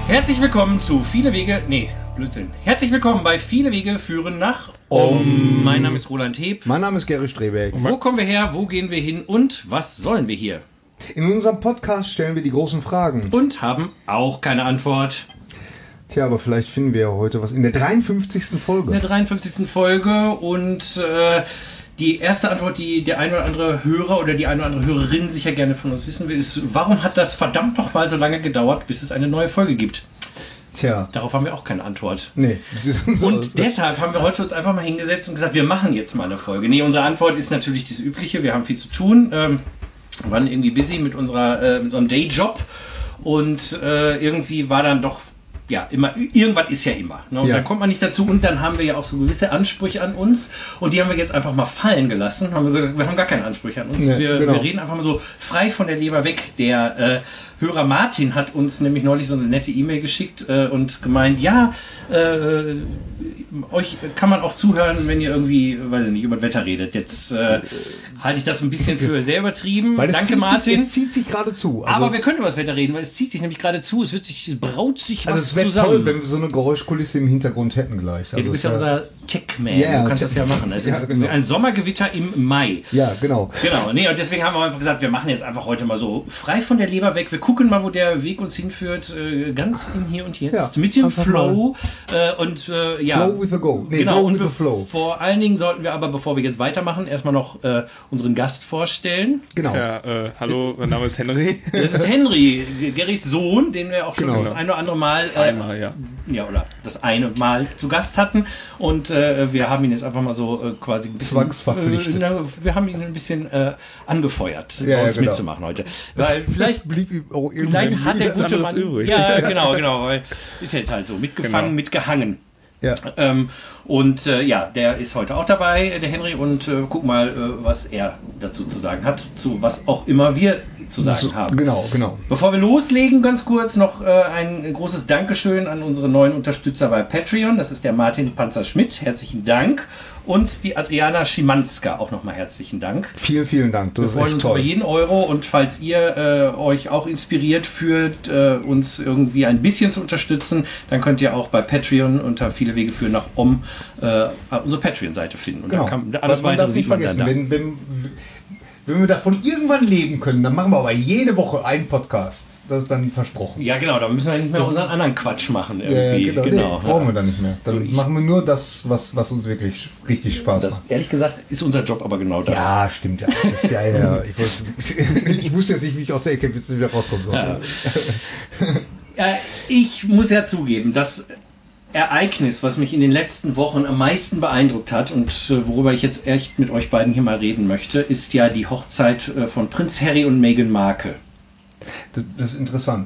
Herzlich willkommen zu Viele Wege... Nee, Blödsinn. Herzlich willkommen bei Viele Wege führen nach Mein Name ist Roland Heb. Mein Name ist Gary Strebeck. Wo kommen wir her, wo gehen wir hin und was sollen wir hier? In unserem Podcast stellen wir die großen Fragen. Und haben auch keine Antwort. Tja, aber vielleicht finden wir ja heute was in der 53. Folge. In der 53. Folge und die erste Antwort, die der ein oder andere Hörer oder die eine oder andere Hörerin sicher gerne von uns wissen will, ist, warum hat das verdammt noch mal so lange gedauert, bis es eine neue Folge gibt? Tja. Darauf haben wir auch keine Antwort. Nee. Und deshalb haben wir heute uns einfach mal hingesetzt und gesagt, wir machen jetzt mal eine Folge. Nee, unsere Antwort ist natürlich das Übliche. Wir haben viel zu tun. Waren irgendwie busy mit unserem Dayjob. Und irgendwie war dann doch, ja, immer, irgendwas ist ja immer. Ne? Und ja. Dann kommt man nicht dazu. Und dann haben wir ja auch so gewisse Ansprüche an uns. Und die haben wir jetzt einfach mal fallen gelassen. Haben wir gesagt, wir haben gar keine Ansprüche an uns. Nee, wir genau. reden einfach mal so frei von der Leber weg. Der Hörer Martin hat uns nämlich neulich so eine nette E-Mail geschickt und gemeint, ja, euch kann man auch zuhören, wenn ihr irgendwie, weiß ich nicht, über das Wetter redet. Jetzt halte ich das ein bisschen für sehr übertrieben. Weil Danke, Martin. Es zieht sich gerade zu. Also, aber wir können über das Wetter reden, weil es zieht sich nämlich gerade zu. Es braut sich was es wäre zusammen. toll, wenn wir so eine Geräuschkulisse im Hintergrund hätten gleich. Also Ja, du bist ja unser Tech-Man, Yeah, du kannst das ja machen. Es ist genau. ein Sommergewitter im Mai. Ja, genau. Genau, nee, und deswegen haben wir einfach gesagt, wir machen jetzt einfach heute mal so frei von der Leber weg. Wir gucken mal, wo der Weg uns hinführt, ganz im Hier und Jetzt, Ja, mit dem einfach Flow. Ja, Flow with the go. Nee, genau, go und with the flow. vor allen Dingen sollten wir aber, bevor wir jetzt weitermachen, erstmal noch unseren Gast vorstellen. Genau. Ja, hallo, mein Name ist Henry. Das ist Henry, Gerrys Sohn, den wir auch schon Genau. das eine oder andere Mal Einmal, ja. ja, oder das eine Mal zu Gast hatten. Und wir haben ihn jetzt einfach mal so quasi ein bisschen Zwangsverpflichtet. Wir haben ihn ein bisschen angefeuert, Ja, bei uns ja, genau. mitzumachen heute. Weil vielleicht blieb ihm auch vielleicht hat der nichts gute anderes Mann... übrig. Ja, genau, weil ist jetzt halt so, mitgefangen, Genau. mitgehangen. Ja. Ja, der ist heute auch dabei, der Henry, und guck mal, was er dazu zu sagen hat, zu was auch immer wir zu sagen haben. Genau. Bevor wir loslegen, ganz kurz noch ein großes Dankeschön an unsere neuen Unterstützer bei Patreon. Das ist der Martin Panzer-Schmidt, herzlichen Dank. Und die Adriana Schimanska, auch nochmal herzlichen Dank. Vielen, vielen Dank. Das Wir ist freuen echt uns toll. über jeden Euro, und falls ihr euch auch inspiriert fühlt, uns irgendwie ein bisschen zu unterstützen, dann könnt ihr auch bei Patreon unter Viele Wege führen nach unsere Patreon-Seite finden. Und Genau. dann kann alles man weitere darf nicht sieht man dann vergessen, da. wenn wir davon irgendwann leben können, dann machen wir aber jede Woche einen Podcast. Das ist dann versprochen. Ja, genau, da müssen wir nicht mehr unseren anderen Quatsch machen. Irgendwie. Genau. Nee, brauchen wir dann nicht mehr. Dann Ich- machen wir nur das, was uns wirklich richtig Spaß Das, macht. ehrlich gesagt, ist unser Job aber genau das. Ja, stimmt ja. Ja. Ich wusste jetzt nicht, wie ich aus der Ecke wieder rauskommen sollte. Ich muss ja zugeben, das Ereignis, was mich in den letzten Wochen am meisten beeindruckt hat und worüber ich jetzt echt mit euch beiden hier mal reden möchte, ist ja die Hochzeit von Prinz Harry und Meghan Markle. Das ist interessant.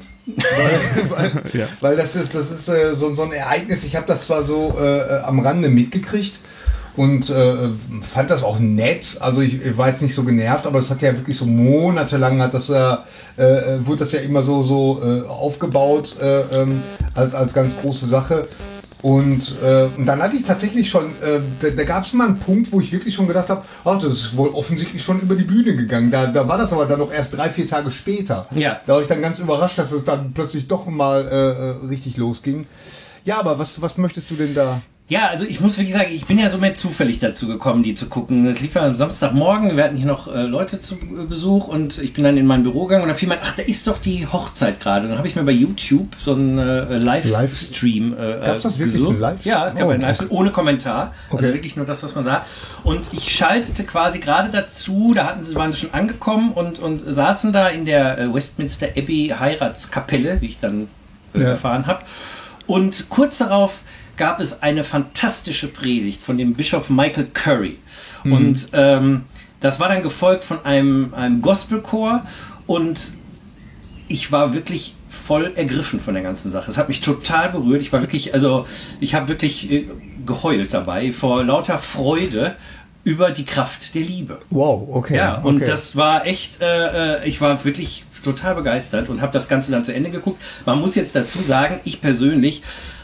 Ja. Weil das ist so ein Ereignis, ich habe das zwar so am Rande mitgekriegt und fand das auch nett. Also ich war jetzt nicht so genervt, aber es hat ja wirklich so monatelang wurde das ja immer so aufgebaut als ganz große Sache. Und dann hatte ich tatsächlich schon, da gab es mal einen Punkt, wo ich wirklich schon gedacht habe, das ist wohl offensichtlich schon über die Bühne gegangen. Da war das aber dann noch erst 3-4 Tage später. Ja. Da war ich dann ganz überrascht, dass es dann plötzlich doch mal richtig losging. Ja, aber was möchtest du denn da? Ja, also ich muss wirklich sagen, ich bin ja so mehr zufällig dazu gekommen, die zu gucken. Es lief ja am Samstagmorgen, wir hatten hier noch Leute zu Besuch und ich bin dann in mein Büro gegangen und da fiel mir, da ist doch die Hochzeit gerade. Dann habe ich mir bei YouTube so einen Livestream Gab's das wirklich, gesucht. einen Live? Ja, es gab einen Livestream ohne Kommentar. Also Okay. wirklich nur das, was man sah. Und ich schaltete quasi gerade dazu, waren sie schon angekommen und saßen da in der Westminster Abbey Heiratskapelle, wie ich dann erfahren habe. Und kurz darauf gab es eine fantastische Predigt von dem Bischof Michael Curry. Und das war dann gefolgt von einem Gospelchor und ich war wirklich voll ergriffen von der ganzen Sache. Es hat mich total berührt. Ich habe wirklich geheult dabei vor lauter Freude über die Kraft der Liebe. Wow, okay. Ja, und okay. das war echt, ich war wirklich total begeistert und habe das Ganze dann zu Ende geguckt. Man muss jetzt dazu sagen, ich persönlich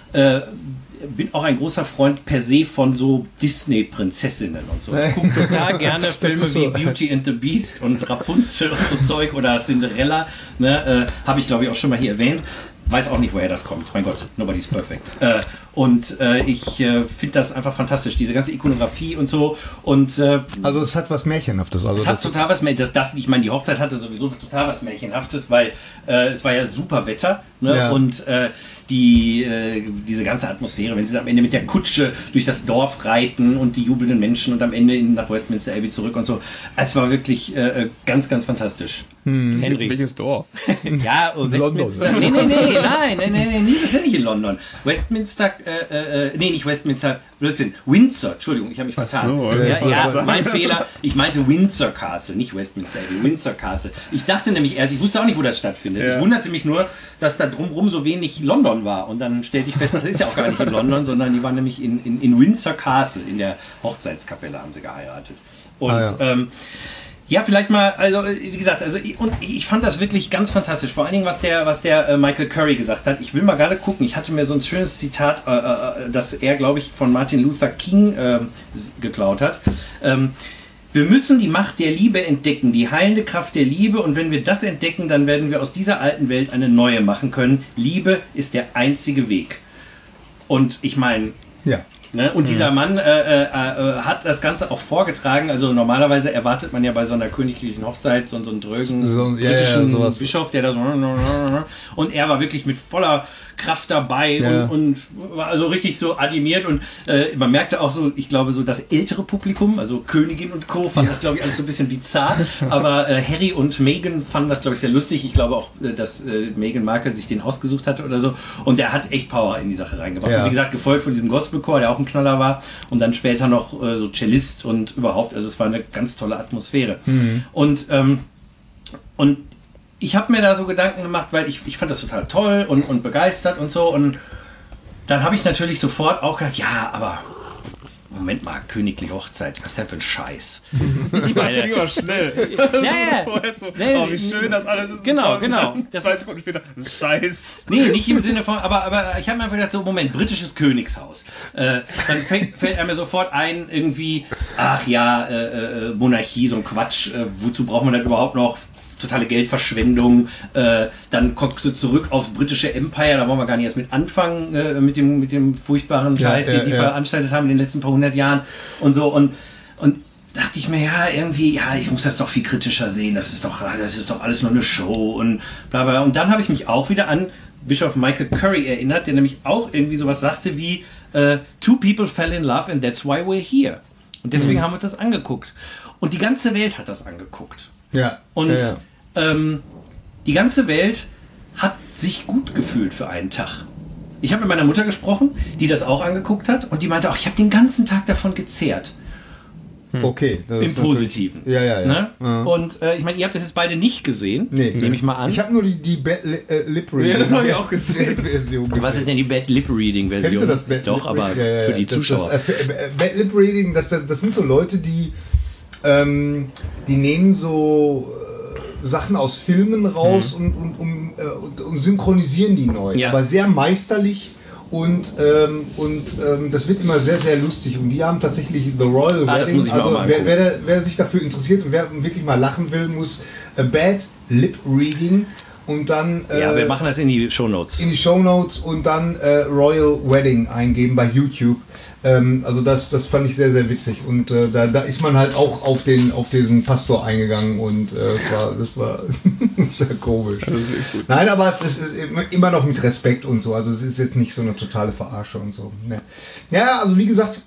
bin auch ein großer Freund per se von so Disney-Prinzessinnen und so. Ich gucke total gerne Filme so. wie Beauty and the Beast und Rapunzel und so Zeug oder Cinderella. Ne, habe ich, glaube ich, auch schon mal hier erwähnt. weiß auch nicht, woher das kommt. Mein Gott, nobody's perfect. Ich finde das einfach fantastisch, diese ganze Ikonografie und so. Und also es hat was Märchenhaftes. Also es hat total was Märchenhaftes. Ich meine, die Hochzeit hatte sowieso total was Märchenhaftes, weil es war ja super Wetter. Ne? Ja. Und diese ganze Atmosphäre, wenn sie am Ende mit der Kutsche durch das Dorf reiten und die jubelnden Menschen und am Ende nach Westminster Abbey zurück und so. Es war wirklich ganz, ganz fantastisch. Henry. Welches Dorf? Ja, Westminster. Nee, das ist ja nicht in London. Westminster, nicht Westminster, Blödsinn. Windsor, Entschuldigung, ich habe mich vertan. Ach so, ja, mein Fehler. Ich meinte Windsor Castle, nicht Westminster Abbey, Windsor Castle. Ich dachte nämlich erst, ich wusste auch nicht, wo das stattfindet. Ja. Ich wunderte mich nur, dass da drumherum so wenig London war. Und dann stellte ich fest, das ist ja auch gar nicht in London, sondern die waren nämlich in Windsor Castle, in der Hochzeitskapelle haben sie geheiratet. Und ja, vielleicht mal, also wie gesagt, und ich fand das wirklich ganz fantastisch. Vor allen Dingen, was der Michael Curry gesagt hat. Ich will mal gerade gucken. Ich hatte mir so ein schönes Zitat, das er, glaube ich, von Martin Luther King geklaut hat. Wir müssen die Macht der Liebe entdecken, die heilende Kraft der Liebe. Und wenn wir das entdecken, dann werden wir aus dieser alten Welt eine neue machen können. Liebe ist der einzige Weg. Und ich meine... Ja. Ne? Und dieser Mann hat das Ganze auch vorgetragen. Also normalerweise erwartet man ja bei so einer königlichen Hochzeit so einen drögen, kritischen Bischof, der da so... Und er war wirklich mit voller Kraft dabei und war also richtig so animiert. Und man merkte auch so, ich glaube, so das ältere Publikum, also Königin und Co., fand das, glaube ich, alles so ein bisschen bizarr. Aber Harry und Meghan fanden das, glaube ich, sehr lustig. Ich glaube auch, dass Meghan Markle sich den ausgesucht hatte oder so. Und der hat echt Power in die Sache reingebracht. Und wie gesagt, gefolgt von diesem Gospelchor, der auch ein Knaller war. Und dann später noch so Cellist und überhaupt. Also es war eine ganz tolle Atmosphäre. Und ich habe mir da so Gedanken gemacht, weil ich fand das total toll und begeistert und so. Und dann habe ich natürlich sofort auch gedacht, ja, aber Moment mal, königliche Hochzeit, was ist denn für ein Scheiß? Ich meine, lieber schnell. Ja. Vorher so, wie schön das alles ist. Genau. Das 2 Sekunden später, Scheiß. Nee, nicht im Sinne von, aber ich habe mir einfach gedacht, so, Moment, britisches Königshaus. Dann fällt einem sofort ein, irgendwie, Monarchie, so ein Quatsch, wozu braucht man das überhaupt noch? Totale Geldverschwendung, dann guckst du zurück aufs britische Empire, da wollen wir gar nicht erst mit anfangen, mit dem furchtbaren Scheiß, den die veranstaltet haben in den letzten paar 100 Jahren und so und dachte ich mir, ich muss das doch viel kritischer sehen, das ist doch alles nur eine Show und bla bla. Und dann habe ich mich auch wieder an Bischof Michael Curry erinnert, der nämlich auch irgendwie sowas sagte wie two people fell in love and that's why we're here. Und deswegen haben wir uns das angeguckt. Und die ganze Welt hat das angeguckt. Ja. Und die ganze Welt hat sich gut gefühlt für einen Tag. Ich habe mit meiner Mutter gesprochen, die das auch angeguckt hat und die meinte auch, ich habe den ganzen Tag davon gezehrt. Okay. Das im Positiven. Ja. Ne? Und ich meine, ihr habt das jetzt beide nicht gesehen, nehme ich mal an. Ich habe nur die Bad Lip Reading. Ja, das habe ich auch gesehen. Was ist denn die Bad Lip Reading Version? Kennst du das Bad Doch, Lip aber für die Zuschauer. Bad Lip Reading, das sind so Leute, die nehmen so Sachen aus Filmen raus und synchronisieren die neu. Ja. Aber sehr meisterlich und das wird immer sehr, sehr lustig. Und die haben tatsächlich The Royal Wedding. Also wer sich dafür interessiert und wer wirklich mal lachen will, muss Bad Lip Reading und dann... wir machen das in die Shownotes. In die Shownotes und dann Royal Wedding eingeben bei YouTube. Also das fand ich sehr, sehr witzig und da ist man halt auch auf diesen Pastor eingegangen und das war sehr komisch. Nein, aber es ist immer noch mit Respekt und so, also es ist jetzt nicht so eine totale Verarsche und so. Ne. Ja, also wie gesagt,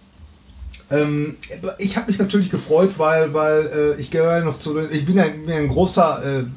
ich habe mich natürlich gefreut, weil ich gehöre noch zu, ich bin ein großer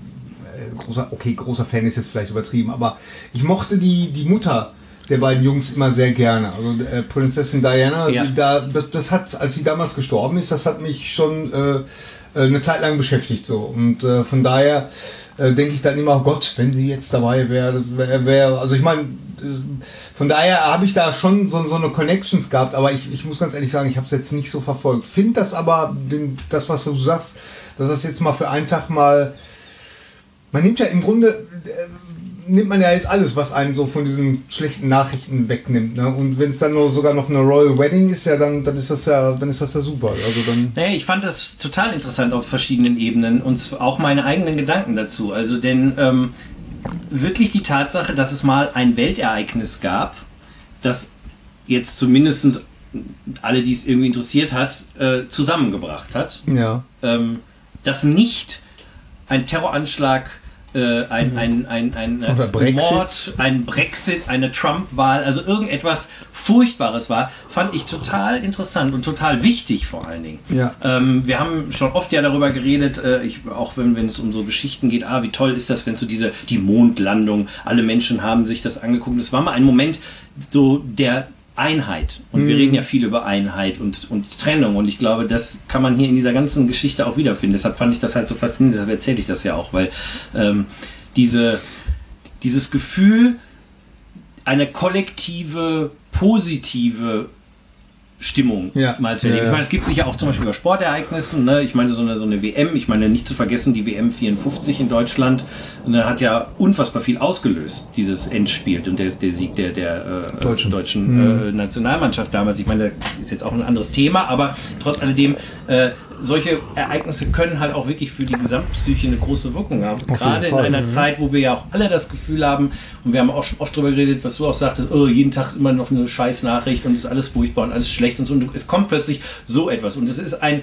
Fan ist jetzt vielleicht übertrieben, aber ich mochte die Mutter der beiden Jungs immer sehr gerne. Also Prinzessin Diana, das hat, als sie damals gestorben ist, das hat mich schon eine Zeit lang beschäftigt so. Und von daher denke ich dann immer, oh Gott, wenn sie jetzt dabei wäre, das wäre, also ich meine, von daher habe ich da schon so eine Connections gehabt, aber ich muss ganz ehrlich sagen, ich habe es jetzt nicht so verfolgt. Finde das aber, das was du sagst, dass das jetzt mal für einen Tag mal, man nimmt ja im Grunde, nimmt man ja jetzt alles, was einen so von diesen schlechten Nachrichten wegnimmt. Ne? Und wenn es dann sogar noch eine Royal Wedding ist, dann ist das ja super. Also dann ich fand das total interessant auf verschiedenen Ebenen und auch meine eigenen Gedanken dazu. Also denn wirklich die Tatsache, dass es mal ein Weltereignis gab, das jetzt zumindest alle, die es irgendwie interessiert hat, zusammengebracht hat. Ja. Dass nicht ein Terroranschlag, ein Mord, ein Brexit, eine Trump-Wahl, also irgendetwas Furchtbares war, fand ich total interessant und total wichtig vor allen Dingen. Ja. Wir haben schon oft ja darüber geredet, auch wenn es um so Geschichten geht, wie toll ist das, wenn so die Mondlandung, alle Menschen haben sich das angeguckt. Das war mal ein Moment so der Einheit. Und wir reden ja viel über Einheit und Trennung. Und ich glaube, das kann man hier in dieser ganzen Geschichte auch wiederfinden. Deshalb fand ich das halt so faszinierend. Deshalb erzähle ich das ja auch, weil dieses Gefühl, eine kollektive, positive Stimmung mal zu erleben. Ich meine, es gibt sicher auch zum Beispiel bei Sportereignissen, ne? Ich meine, so eine WM, ich meine, nicht zu vergessen, die WM 54 in Deutschland, hat ja unfassbar viel ausgelöst, dieses Endspiel und der Sieg der deutschen Nationalmannschaft damals. Ich meine, das ist jetzt auch ein anderes Thema, aber trotz alledem, solche Ereignisse können halt auch wirklich für die Gesamtpsyche eine große Wirkung haben. Gerade in einer Zeit, wo wir ja auch alle das Gefühl haben, und wir haben auch schon oft darüber geredet, was du auch sagtest, jeden Tag immer noch eine scheiß Nachricht und es ist alles furchtbar und alles schlecht und so. Und es kommt plötzlich so etwas. Und es ist ein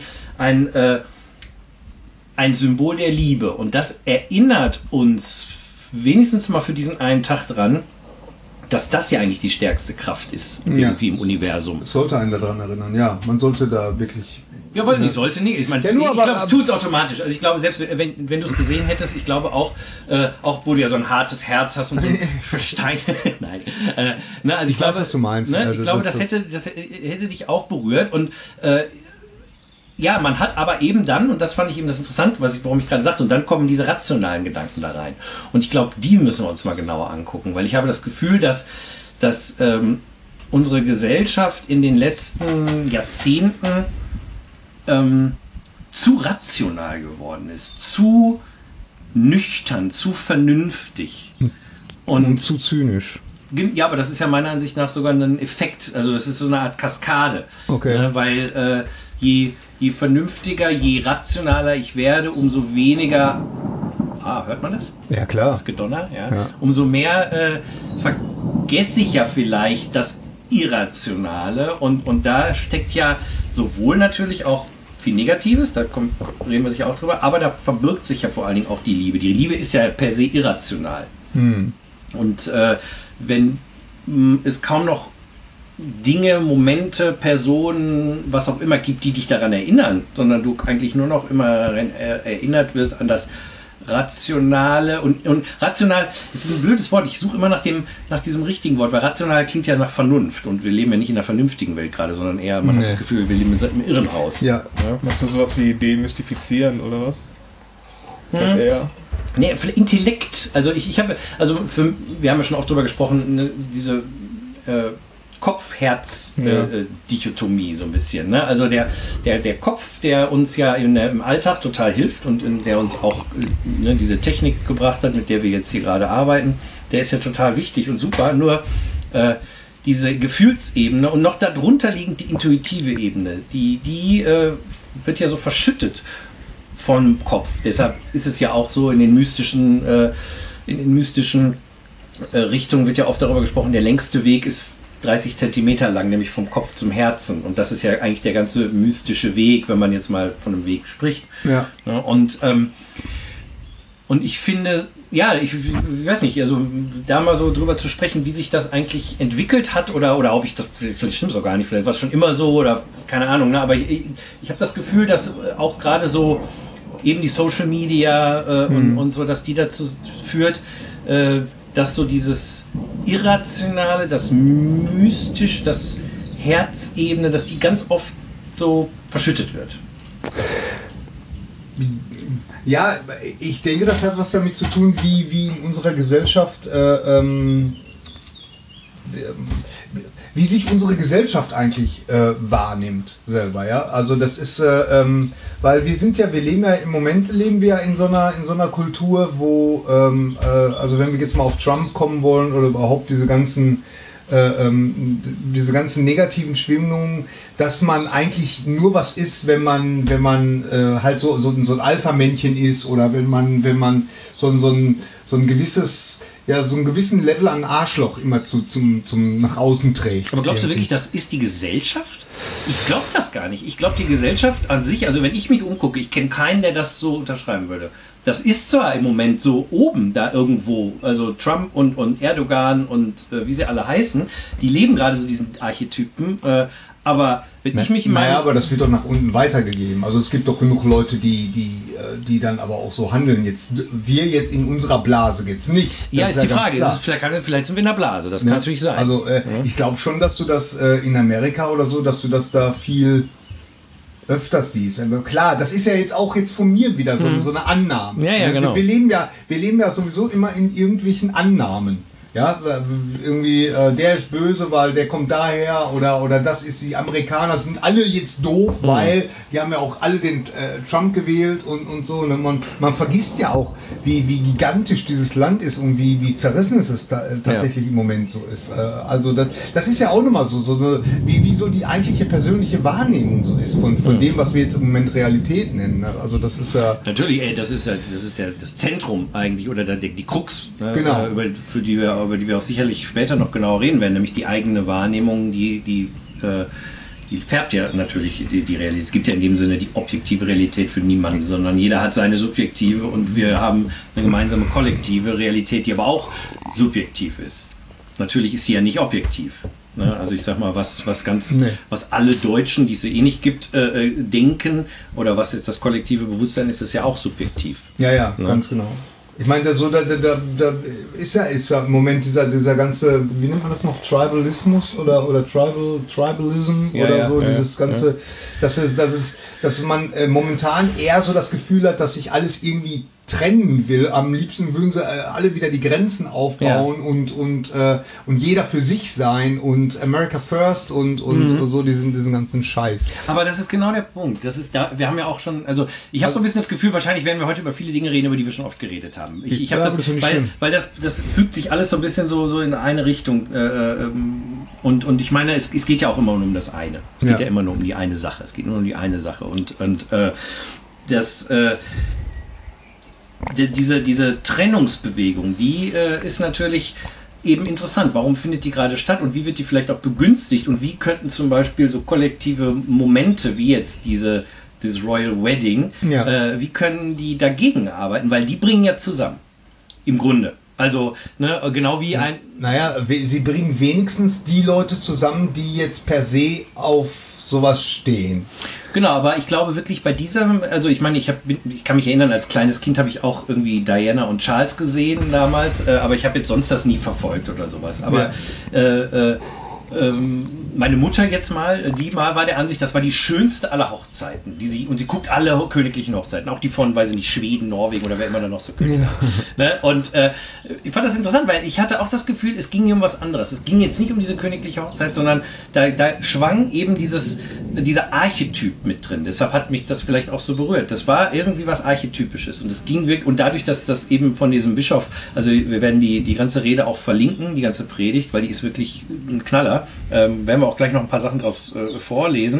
Symbol der Liebe. Und das erinnert uns wenigstens mal für diesen einen Tag dran, dass das ja eigentlich die stärkste Kraft ist irgendwie im Universum. Es sollte einen daran erinnern, ja. Man sollte da wirklich... Ja, weiß nicht, sollte nicht. Ich meine, ich glaube, es tut es automatisch. Also ich glaube, selbst wenn du es gesehen hättest, ich glaube auch wo du ja so ein hartes Herz hast und so Verstein. Nein. Also ich glaube, weiß, was du meinst. Ne, Also ich glaube, das hätte dich auch berührt. Und man hat aber eben dann, und das fand ich eben das Interessante, warum ich gerade sagte, und dann kommen diese rationalen Gedanken da rein. Und ich glaube, die müssen wir uns mal genauer angucken, weil ich habe das Gefühl, dass unsere Gesellschaft in den letzten Jahrzehnten zu rational geworden ist, zu nüchtern, zu vernünftig und zu zynisch. Ja, aber das ist ja meiner Ansicht nach sogar ein Effekt, also das ist so eine Art Kaskade, weil je vernünftiger, je rationaler ich werde, umso weniger, hört man das? Ja, klar. Das Gedonner, ja. Umso mehr vergesse ich ja vielleicht das Irrationale und da steckt ja sowohl natürlich auch viel Negatives, reden wir sicher auch drüber, aber da verbirgt sich ja vor allen Dingen auch die Liebe. Die Liebe ist ja per se irrational. Und wenn es kaum noch Dinge, Momente, Personen, was auch immer gibt, die dich daran erinnern, sondern du eigentlich nur noch immer erinnert wirst an das Rationale und rational, das ist ein blödes Wort, ich suche immer nach diesem richtigen Wort, weil rational klingt ja nach Vernunft und wir leben ja nicht in einer vernünftigen Welt gerade, sondern eher, man hat das Gefühl, wir leben im Irrenhaus. Ja. Machst du sowas wie demystifizieren oder was? Eher. Nee, Intellekt, also wir haben ja schon oft darüber gesprochen, ne, diese Kopf-Herz-Dichotomie so ein bisschen. Ne? Also der Kopf, der uns ja im Alltag total hilft und der uns auch diese Technik gebracht hat, mit der wir jetzt hier gerade arbeiten, der ist ja total wichtig und super, nur diese Gefühlsebene und noch darunter liegend die intuitive Ebene, die wird ja so verschüttet vom Kopf. Deshalb ist es ja auch so in den mystischen Richtungen wird ja oft darüber gesprochen, der längste Weg ist 30 Zentimeter lang, nämlich vom Kopf zum Herzen. Und das ist ja eigentlich der ganze mystische Weg, wenn man jetzt mal von einem Weg spricht. Ja. Und ich finde, ich weiß nicht, also da mal so drüber zu sprechen, wie sich das eigentlich entwickelt hat oder ob ich das, vielleicht stimmt es auch gar nicht, vielleicht war es schon immer so oder keine Ahnung, ne? Aber ich habe das Gefühl, dass auch gerade so eben die Social Media und so, dass die dazu führt, dass so dieses Irrationale, das Mystische, das Herzebene, dass die ganz oft so verschüttet wird. Ja, ich denke, das hat was damit zu tun, wie in unserer Gesellschaft, wie sich unsere Gesellschaft eigentlich wahrnimmt selber, ja. Also das ist, weil im Moment leben wir in so einer Kultur, wo, also wenn wir jetzt mal auf Trump kommen wollen oder überhaupt diese ganzen diese ganzen negativen Schwingungen, dass man eigentlich nur was ist, wenn man halt so ein Alpha-Männchen ist oder wenn man so ein gewisses, ja, so einen gewissen Level an Arschloch immer zum nach außen trägt. Aber glaubst du wirklich, das ist die Gesellschaft? Ich glaube das gar nicht. Ich glaube, die Gesellschaft an sich, also wenn ich mich umgucke, ich kenne keinen, der das so unterschreiben würde. Das ist zwar im Moment so oben da irgendwo, also Trump und Erdogan und wie sie alle heißen, die leben gerade so diesen Archetypen, aber wenn ich mich Naja, aber das wird doch nach unten weitergegeben. Also es gibt doch genug Leute, die dann aber auch so handeln. Wir jetzt in unserer Blase jetzt nicht. Ja, ist die Frage. Vielleicht sind wir in der Blase, das kann natürlich sein. Also ich glaube schon, dass du das in Amerika oder so, dass du das da viel öfters siehst. Klar, das ist ja jetzt auch von mir wieder so eine Annahme. Ja, genau. Wir leben ja sowieso immer in irgendwelchen Annahmen. Ja, irgendwie, der ist böse, weil der kommt daher oder das ist, die Amerikaner sind alle jetzt doof, weil die haben ja auch alle den Trump gewählt und so. Ne? Man vergisst ja auch, wie gigantisch dieses Land ist und wie zerrissen es tatsächlich im Moment so ist. Also das ist ja auch nochmal wie so die eigentliche persönliche Wahrnehmung so ist von dem, was wir jetzt im Moment Realität nennen. Ne? Also das ist ja... Natürlich, das ist ja das Zentrum eigentlich oder die Krux, ne? Genau. Über die wir auch sicherlich später noch genauer reden werden, nämlich die eigene Wahrnehmung, die färbt ja natürlich die Realität. Es gibt ja in dem Sinne die objektive Realität für niemanden, sondern jeder hat seine subjektive und wir haben eine gemeinsame kollektive Realität, die aber auch subjektiv ist. Natürlich ist sie ja nicht objektiv. Ne? Also ich sag mal, was alle Deutschen, die es eh nicht gibt, denken oder was jetzt das kollektive Bewusstsein ist, ist ja auch subjektiv. Ja, ne? Ganz genau. Ich meine, da ist ja im Moment dieser ganze, wie nennt man das noch, Tribalismus oder Tribalism oder so, dieses ganze, dass man momentan eher so das Gefühl hat, dass sich alles irgendwie trennen will. Am liebsten würden sie alle wieder die Grenzen aufbauen und jeder für sich sein und America First und so diesen ganzen Scheiß. Aber das ist genau der Punkt. Das ist wir haben ja auch schon, also ich habe so ein bisschen das Gefühl, wahrscheinlich werden wir heute über viele Dinge reden, über die wir schon oft geredet haben. Ich habe das weil das fügt sich alles so ein bisschen so in eine Richtung. Und ich meine, es geht ja auch immer nur um das eine. Es geht ja immer nur um die eine Sache. Es geht nur um die eine Sache. Und diese Trennungsbewegung, die ist natürlich eben interessant. Warum findet die gerade statt und wie wird die vielleicht auch begünstigt und wie könnten zum Beispiel so kollektive Momente wie jetzt dieses Royal Wedding, wie können die dagegen arbeiten? Weil die bringen ja zusammen, im Grunde. Also, ne, genau wie ein... Naja, sie bringen wenigstens die Leute zusammen, die jetzt per se auf sowas stehen. Genau, aber ich glaube wirklich bei diesem, also ich meine, ich kann mich erinnern, als kleines Kind habe ich auch irgendwie Diana und Charles gesehen damals, aber ich habe jetzt sonst das nie verfolgt oder sowas. Aber meine Mutter jetzt die war der Ansicht, das war die schönste aller Hochzeiten, sie guckt alle königlichen Hochzeiten, auch die von, weiß ich nicht, Schweden, Norwegen oder wer immer da noch so König hat. Ne? Und ich fand das interessant, weil ich hatte auch das Gefühl, es ging hier um was anderes. Es ging jetzt nicht um diese königliche Hochzeit, sondern da schwang eben dieser Archetyp mit drin. Deshalb hat mich das vielleicht auch so berührt. Das war irgendwie was Archetypisches und es ging wirklich, und dadurch, dass das eben von diesem Bischof, also wir werden die ganze Rede auch verlinken, die ganze Predigt, weil die ist wirklich ein Knaller. Werden wir auch gleich noch ein paar Sachen draus vorlesen.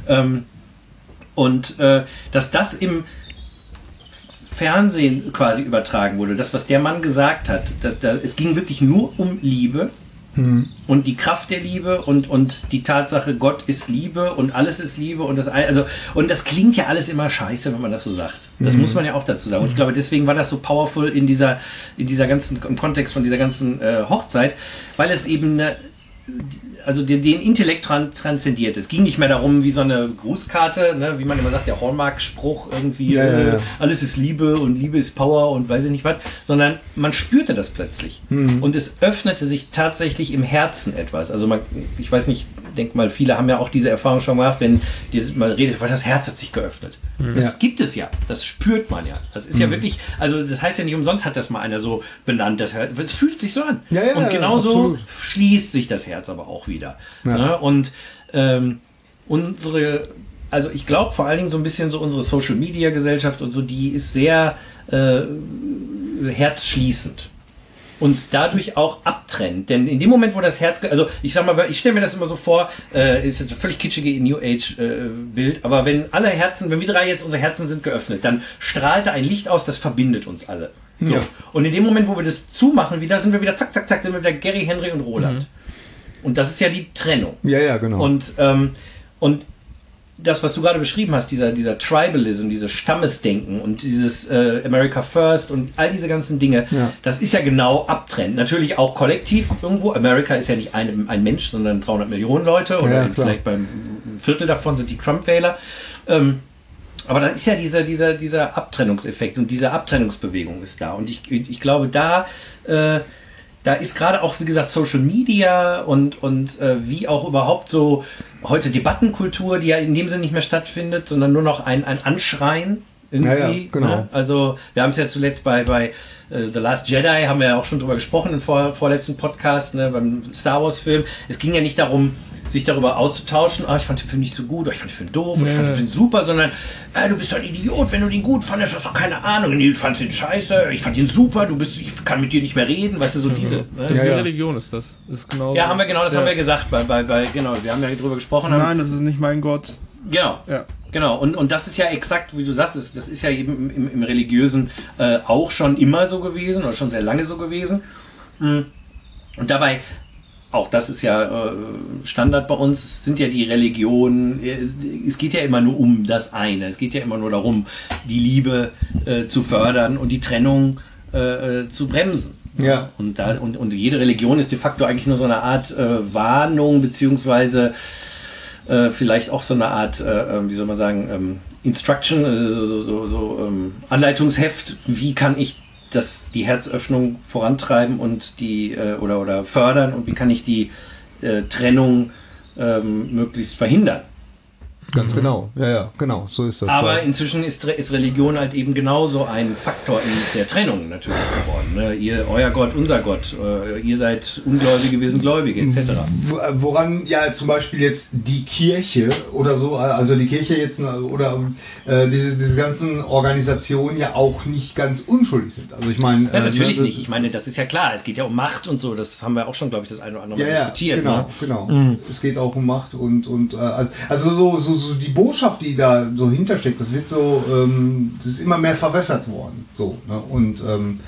Dass das im Fernsehen quasi übertragen wurde, das, was der Mann gesagt hat, es ging wirklich nur um Liebe und die Kraft der Liebe und die Tatsache, Gott ist Liebe und alles ist Liebe und das klingt ja alles immer scheiße, wenn man das so sagt. Das muss man ja auch dazu sagen. Und ich glaube, deswegen war das so powerful im Kontext von dieser ganzen Hochzeit, weil es eben den Intellekt transzendiert. Es ging nicht mehr darum, wie so eine Grußkarte, ne, wie man immer sagt, der Hallmark-Spruch irgendwie, alles ist Liebe und Liebe ist Power und weiß ich nicht was, sondern man spürte das plötzlich. Und es öffnete sich tatsächlich im Herzen etwas. Also ich weiß nicht, denke mal, viele haben ja auch diese Erfahrung schon gemacht, wenn man redet, weil das Herz hat sich geöffnet. Das gibt es ja, das spürt man ja. Das ist ja wirklich, also das heißt ja nicht umsonst, hat das mal einer so benannt, es fühlt sich so an. Und genauso schließt sich das Herz aber auch wieder. Ne? Und also ich glaube vor allen Dingen so ein bisschen so unsere Social-Media-Gesellschaft und so, die ist sehr herzschließend. und dadurch auch abtrennt. Denn in dem Moment, wo das Herz, also ich sag mal, ich stelle mir das immer so vor, ist jetzt ein völlig kitschige New Age Bild, aber wenn wir drei jetzt, unsere Herzen sind geöffnet, dann strahlt da ein Licht aus, das verbindet uns alle. So. Ja. Und in dem Moment, wo wir das zumachen, sind wir wieder zack, zack, zack, sind wir wieder Gary, Henry und Roland. Und das ist ja die Trennung. Ja, genau. Und das, was du gerade beschrieben hast, dieser Tribalism, dieses Stammesdenken und dieses America First und all diese ganzen Dinge, das ist ja genau abtrennen. Natürlich auch kollektiv irgendwo. America ist ja nicht ein Mensch, sondern 300 Millionen Leute oder vielleicht beim Viertel davon sind die Trump-Wähler. Aber dann ist ja dieser Abtrennungseffekt und diese Abtrennungsbewegung ist da. Und ich glaube, da ist gerade auch, wie gesagt, Social Media und wie auch überhaupt so heute Debattenkultur, die ja in dem Sinne nicht mehr stattfindet, sondern nur noch ein Anschreien irgendwie. Ja, genau. Ne? Also wir haben es ja zuletzt bei The Last Jedi, haben wir ja auch schon drüber gesprochen im vorletzten Podcast, ne, beim Star Wars Film. Es ging ja nicht darum, sich darüber auszutauschen, ich fand den Film nicht so gut, ich fand den Film doof, ich fand den Film super, sondern du bist doch ein Idiot, wenn du den gut fandest, hast doch keine Ahnung, ich fand den scheiße, ich fand den super, ich kann mit dir nicht mehr reden, weißt du, so diese. Ne? Das ist eine Religion, ist das. Ist genau ja, haben wir genau, das haben wir gesagt, genau, wir haben ja drüber gesprochen. Nein, das ist nicht mein Gott. Genau. Ja. Genau, und das ist ja exakt, wie du sagst, das ist ja eben im Religiösen auch schon immer so gewesen oder schon sehr lange so gewesen. Und dabei, auch das ist ja Standard bei uns, es sind ja die Religionen, es geht ja immer nur um das eine, es geht ja immer nur darum, die Liebe zu fördern und die Trennung zu bremsen. Ja. Und jede Religion ist de facto eigentlich nur so eine Art Warnung, beziehungsweise vielleicht auch so eine Art, wie soll man sagen, Instruction, Anleitungsheft, wie kann ich die Herzöffnung vorantreiben und die oder fördern und wie kann ich die Trennung möglichst verhindern. Ganz genau, ja, genau, so ist das. Aber inzwischen ist Religion halt eben genauso ein Faktor in der Trennung natürlich geworden. Ne? Euer Gott, unser Gott, ihr seid Ungläubige, wir sind Gläubige, etc. Woran ja zum Beispiel jetzt die Kirche oder so, also die Kirche jetzt oder diese ganzen Organisationen ja auch nicht ganz unschuldig sind. Also ich meine... Ja, natürlich nicht. Ich meine, das ist ja klar, es geht ja um Macht und so, das haben wir auch schon, glaube ich, das eine oder andere Mal diskutiert. Genau. Es geht auch um Macht und also so die Botschaft, die da so hintersteckt, das wird so, das ist immer mehr verwässert worden, so, ne? Und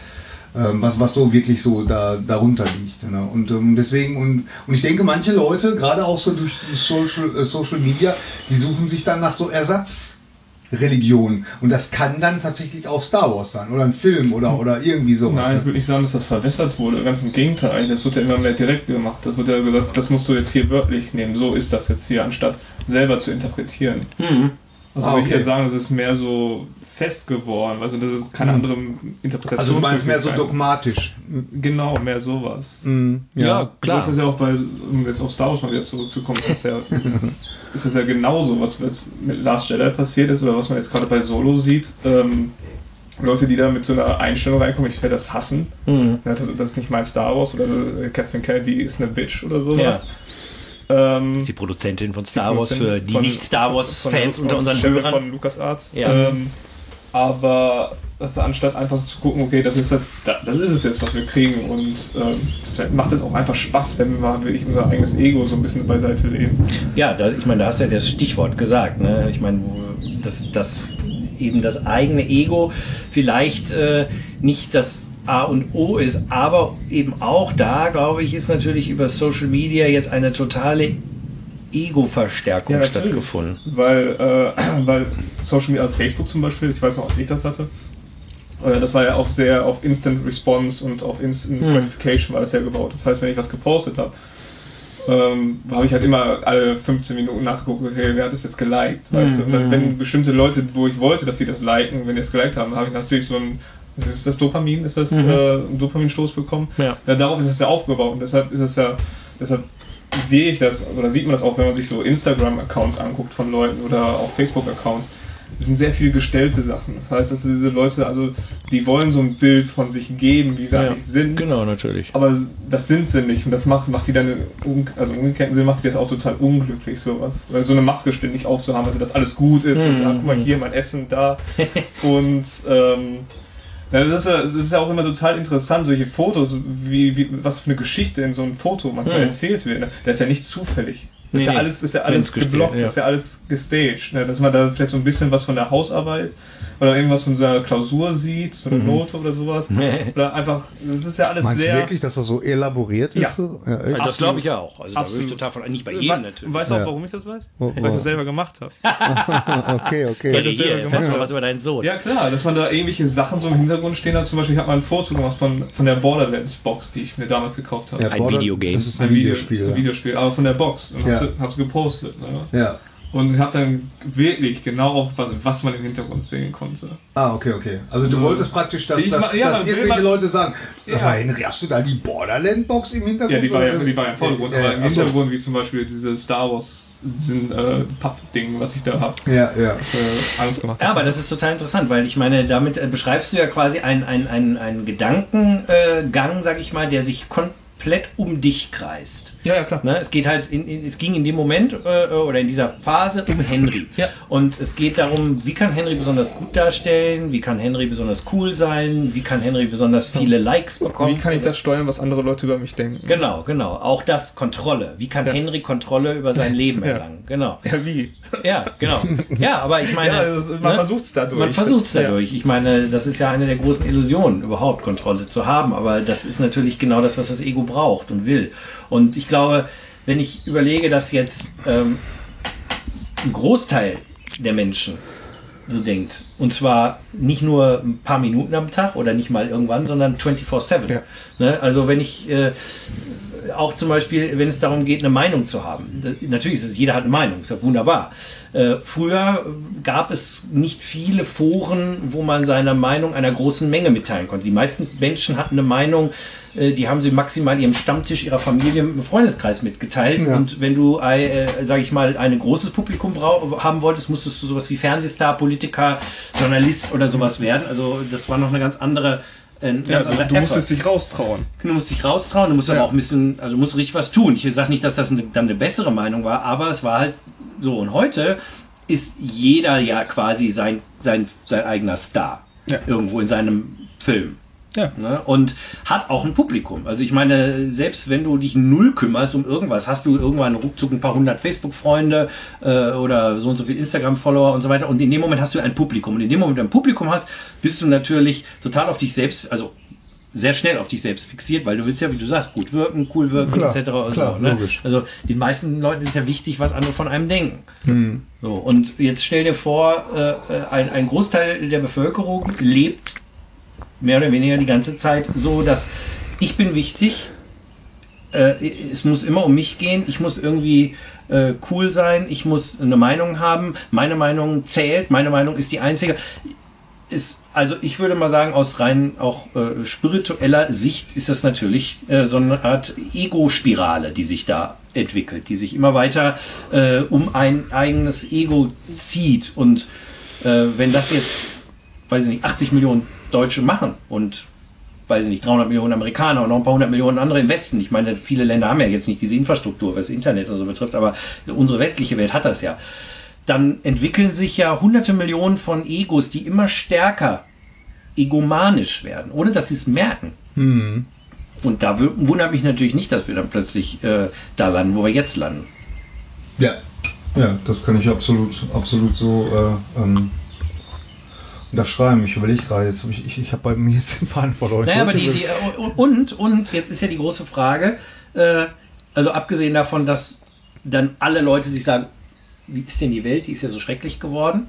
was so wirklich so darunter liegt, ne? Und deswegen und ich denke, manche Leute, gerade auch so durch Social Media, die suchen sich dann nach so Ersatzreligionen und das kann dann tatsächlich auch Star Wars sein oder ein Film oder irgendwie sowas. Nein, ich würde nicht sagen, dass das verwässert wurde, ganz im Gegenteil, das wird ja immer mehr direkt gemacht, das wird ja gesagt, das musst du jetzt hier wörtlich nehmen, so ist das jetzt hier, anstatt selber zu interpretieren. Also würde ich eher sagen, das ist mehr so fest geworden, also das ist keine andere Interpretation. Also du meinst mehr so dogmatisch. Genau, mehr sowas. Ja, klar. Das ist ja auch um jetzt auf Star Wars mal wieder zurückzukommen, ist das ja genauso, was jetzt mit Last Jedi passiert ist oder was man jetzt gerade bei Solo sieht. Leute, die da mit so einer Einstellung reinkommen, ich werde das hassen. Ja, das ist nicht mein Star Wars oder Kathleen Kennedy ist eine Bitch oder sowas. Ja. Die Produzentin von Star Wars für die Nicht-Star Wars-Fans unter unseren Hörern. Von LucasArts. Ja. Aber anstatt einfach zu gucken, okay, das ist es jetzt, was wir kriegen und vielleicht macht es auch einfach Spaß, wenn wir mal wirklich unser eigenes Ego so ein bisschen beiseite legen. Ja, ich meine, da hast du ja das Stichwort gesagt, ne? Ich meine, dass eben das eigene Ego vielleicht nicht das A und O ist, aber eben auch da, glaube ich, ist natürlich über Social Media jetzt eine totale Ego-Verstärkung stattgefunden. Weil Social Media, also Facebook zum Beispiel, ich weiß noch, als ich das hatte, das war ja auch sehr auf Instant Response und auf Instant Gratification war das ja gebaut. Das heißt, wenn ich was gepostet habe, habe ich halt immer alle 15 Minuten nachgeguckt, okay, wer hat das jetzt geliked, weißt du? Und wenn bestimmte Leute, wo ich wollte, dass die das liken, wenn die das geliked haben, habe ich natürlich so ein ist das Dopamin? Ist das ein Dopaminstoß bekommen? Ja, darauf ist es ja aufgebaut und deshalb sehe ich das, oder sieht man das auch, wenn man sich so Instagram-Accounts anguckt von Leuten oder auch Facebook-Accounts. Das sind sehr viele gestellte Sachen. Das heißt, dass diese Leute, also die wollen so ein Bild von sich geben, wie sie eigentlich sind. Genau, natürlich. Aber das sind sie nicht und das macht die dann, also im umgekehrten Sinne macht die das auch total unglücklich, sowas. Weil so eine Maske ständig aufzuhaben, also dass alles gut ist und guck mal hier, mein Essen da. Und Ja, das ist ja auch immer total interessant, solche Fotos, was für eine Geschichte in so einem Foto manchmal erzählt wird. Ne? Das ist ja nicht zufällig. Das ist ja alles geblockt, das ist ja alles gestaged. Ne? Dass man da vielleicht so ein bisschen was von der Hausarbeit oder irgendwas von so einer Klausur sieht, so eine Note oder sowas. Oder einfach, das ist ja alles Meinst sehr... Meinst du wirklich, dass das so elaboriert ist? Ja. So? Ja, also das glaube ich auch. Also da würde ich total von... Nicht bei jedem natürlich. Weißt du auch, warum ich das weiß? Weil ich das selber gemacht habe. Okay. Fest mal was über deinen Sohn. Ja klar, dass man da irgendwelche Sachen so im Hintergrund stehen hat. Zum Beispiel, ich habe mal ein Foto gemacht von der Borderlands-Box, die ich mir damals gekauft habe. Ja, ein Videogame. Das ist ein Videospiel. Ein Videospiel, aber von der Box. Und hab's gepostet. Ne? Ja. Und habe dann wirklich genau aufgepasst, was man im Hintergrund sehen konnte. Ah, okay. Also du wolltest praktisch, dass irgendwelche Leute sagen, aber Henry, hast du da die Borderland-Box im Hintergrund? Ja, die war ja im Vordergrund, aber im Hintergrund, wie zum Beispiel diese Star Wars Papp-Ding, was ich da habe. Ja. Das mir Angst gemacht hat. Ja, aber das ist total interessant, weil ich meine, damit beschreibst du ja quasi einen Gedankengang, sag ich mal, der sich komplett um dich kreist. Ja, klar. Ne? Es geht halt, es ging in dem Moment oder in dieser Phase um Henry. Ja. Und es geht darum, wie kann Henry besonders gut darstellen, wie kann Henry besonders cool sein, wie kann Henry besonders viele Likes bekommen. Wie kann ich das steuern, was andere Leute über mich denken? Genau. Auch das Kontrolle. Wie kann Henry Kontrolle über sein Leben erlangen? Genau. Ja, wie? Ja, genau. Ja, aber ich meine... man versucht es dadurch. Ich meine, das ist ja eine der großen Illusionen, überhaupt Kontrolle zu haben. Aber das ist natürlich genau das, was das Ego braucht und will. Und ich glaube, wenn ich überlege, dass jetzt ein Großteil der Menschen so denkt, und zwar nicht nur ein paar Minuten am Tag oder nicht mal irgendwann, sondern 24/7. Ja. Ne? Also wenn ich auch zum Beispiel, wenn es darum geht, eine Meinung zu haben. Natürlich ist es, jeder hat eine Meinung, ist ja wunderbar. Früher gab es nicht viele Foren, wo man seine Meinung einer großen Menge mitteilen konnte. Die meisten Menschen hatten eine Meinung, die haben sie maximal ihrem Stammtisch, ihrer Familie, im Freundeskreis mitgeteilt. Ja. Und wenn du, sage ich mal, ein großes Publikum haben wolltest, musstest du sowas wie Fernsehstar, Politiker, Journalist oder sowas werden. Also das war noch eine ganz andere... du musstest dich raustrauen. Du musst dich raustrauen, du musst aber auch ein bisschen, also du musst richtig was tun. Ich sage nicht, dass das dann eine bessere Meinung war, aber es war halt so. Und heute ist jeder ja quasi sein eigener Star. Ja. Irgendwo in seinem Film. Ja. Ne? Und hat auch ein Publikum. Also ich meine, selbst wenn du dich null kümmerst um irgendwas, hast du irgendwann ruckzuck ein paar hundert Facebook-Freunde oder so und so viel Instagram-Follower und so weiter. Und in dem Moment hast du ein Publikum. Und in dem Moment, wenn du ein Publikum hast, bist du natürlich total auf dich selbst, also sehr schnell auf dich selbst fixiert, weil du willst ja, wie du sagst, gut wirken, cool wirken, etc. Klar, so, ne? Logisch. Also den meisten Leuten ist ja wichtig, was andere von einem denken. So, und jetzt stell dir vor, ein Großteil der Bevölkerung lebt mehr oder weniger die ganze Zeit so, dass ich bin wichtig, es muss immer um mich gehen, ich muss irgendwie cool sein, ich muss eine Meinung haben, meine Meinung zählt, meine Meinung ist die einzige. Also ich würde mal sagen, aus rein auch spiritueller Sicht ist das natürlich so eine Art Ego-Spirale, die sich da entwickelt, die sich immer weiter um ein eigenes Ego zieht. Und wenn das jetzt, weiß ich nicht, 80 Millionen Deutsche machen und, weiß ich nicht, 300 Millionen Amerikaner und noch ein paar 100 Millionen andere im Westen. Ich meine, viele Länder haben ja jetzt nicht diese Infrastruktur, was das Internet und so betrifft, aber unsere westliche Welt hat das ja. Dann entwickeln sich ja hunderte Millionen von Egos, die immer stärker egomanisch werden, ohne dass sie es merken. Und da wundert mich natürlich nicht, dass wir dann plötzlich da landen, wo wir jetzt landen. Ja, das kann ich absolut so unterschreiben. Ich überlege gerade, jetzt ich habe bei mir jetzt den Faden verloren. Naja, aber und jetzt ist ja die große Frage, also abgesehen davon, dass dann alle Leute sich sagen, wie ist denn die Welt, die ist ja so schrecklich geworden,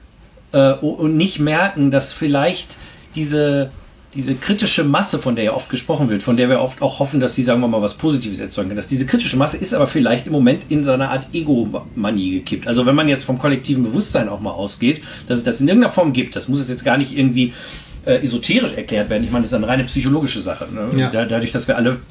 und nicht merken, dass vielleicht diese kritische Masse, von der ja oft gesprochen wird, von der wir oft auch hoffen, dass sie, sagen wir mal, was Positives erzeugen kann, dass diese kritische Masse ist aber vielleicht im Moment in so einer Art Ego-Manie gekippt. Also wenn man jetzt vom kollektiven Bewusstsein auch mal ausgeht, dass es das in irgendeiner Form gibt, das muss es jetzt gar nicht irgendwie esoterisch erklärt werden. Ich meine, das ist eine reine psychologische Sache. Ne? Ja. Dadurch, dass wir alle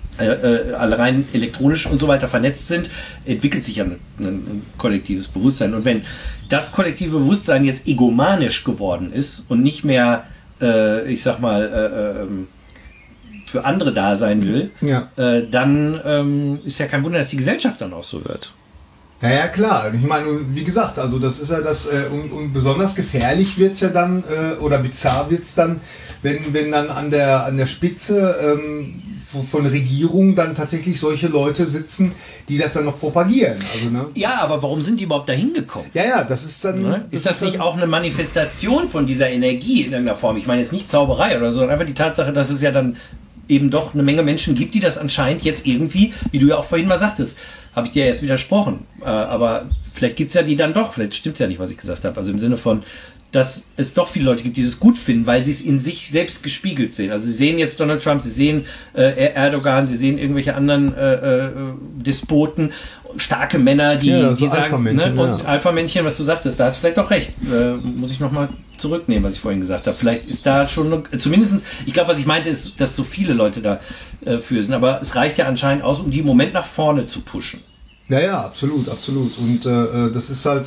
rein elektronisch und so weiter vernetzt sind, entwickelt sich ja ein kollektives Bewusstsein. Und wenn das kollektive Bewusstsein jetzt egomanisch geworden ist und nicht mehr ich sag mal, für andere da sein will, dann ist ja kein Wunder, dass die Gesellschaft dann auch so wird. Ja, klar. Ich meine, wie gesagt, also das ist ja das, und besonders gefährlich wird's ja dann, oder bizarr wird's dann, wenn dann an der Spitze von Regierungen dann tatsächlich solche Leute sitzen, die das dann noch propagieren. Also, ne? Ja, aber warum sind die überhaupt dahin gekommen? Ja, das ist dann... Ne? Ist das nicht auch eine Manifestation von dieser Energie in irgendeiner Form? Ich meine, es ist nicht Zauberei oder so, sondern einfach die Tatsache, dass es ja dann eben doch eine Menge Menschen gibt, die das anscheinend jetzt irgendwie, wie du ja auch vorhin mal sagtest, habe ich dir erst widersprochen. Aber vielleicht gibt es ja die dann doch, vielleicht stimmt es ja nicht, was ich gesagt habe. Also im Sinne von, dass es doch viele Leute gibt, die es gut finden, weil sie es in sich selbst gespiegelt sehen. Also sie sehen jetzt Donald Trump, sie sehen Erdogan, sie sehen irgendwelche anderen Despoten, starke Männer, die sagen, ne? Und Alpha-Männchen, was du sagtest, da hast du vielleicht doch recht. Muss ich nochmal zurücknehmen, was ich vorhin gesagt habe. Vielleicht ist da schon, zumindest, ich glaube, was ich meinte, ist, dass so viele Leute da für sind, aber es reicht ja anscheinend aus, um die im Moment nach vorne zu pushen. Ja, absolut. Und das ist halt...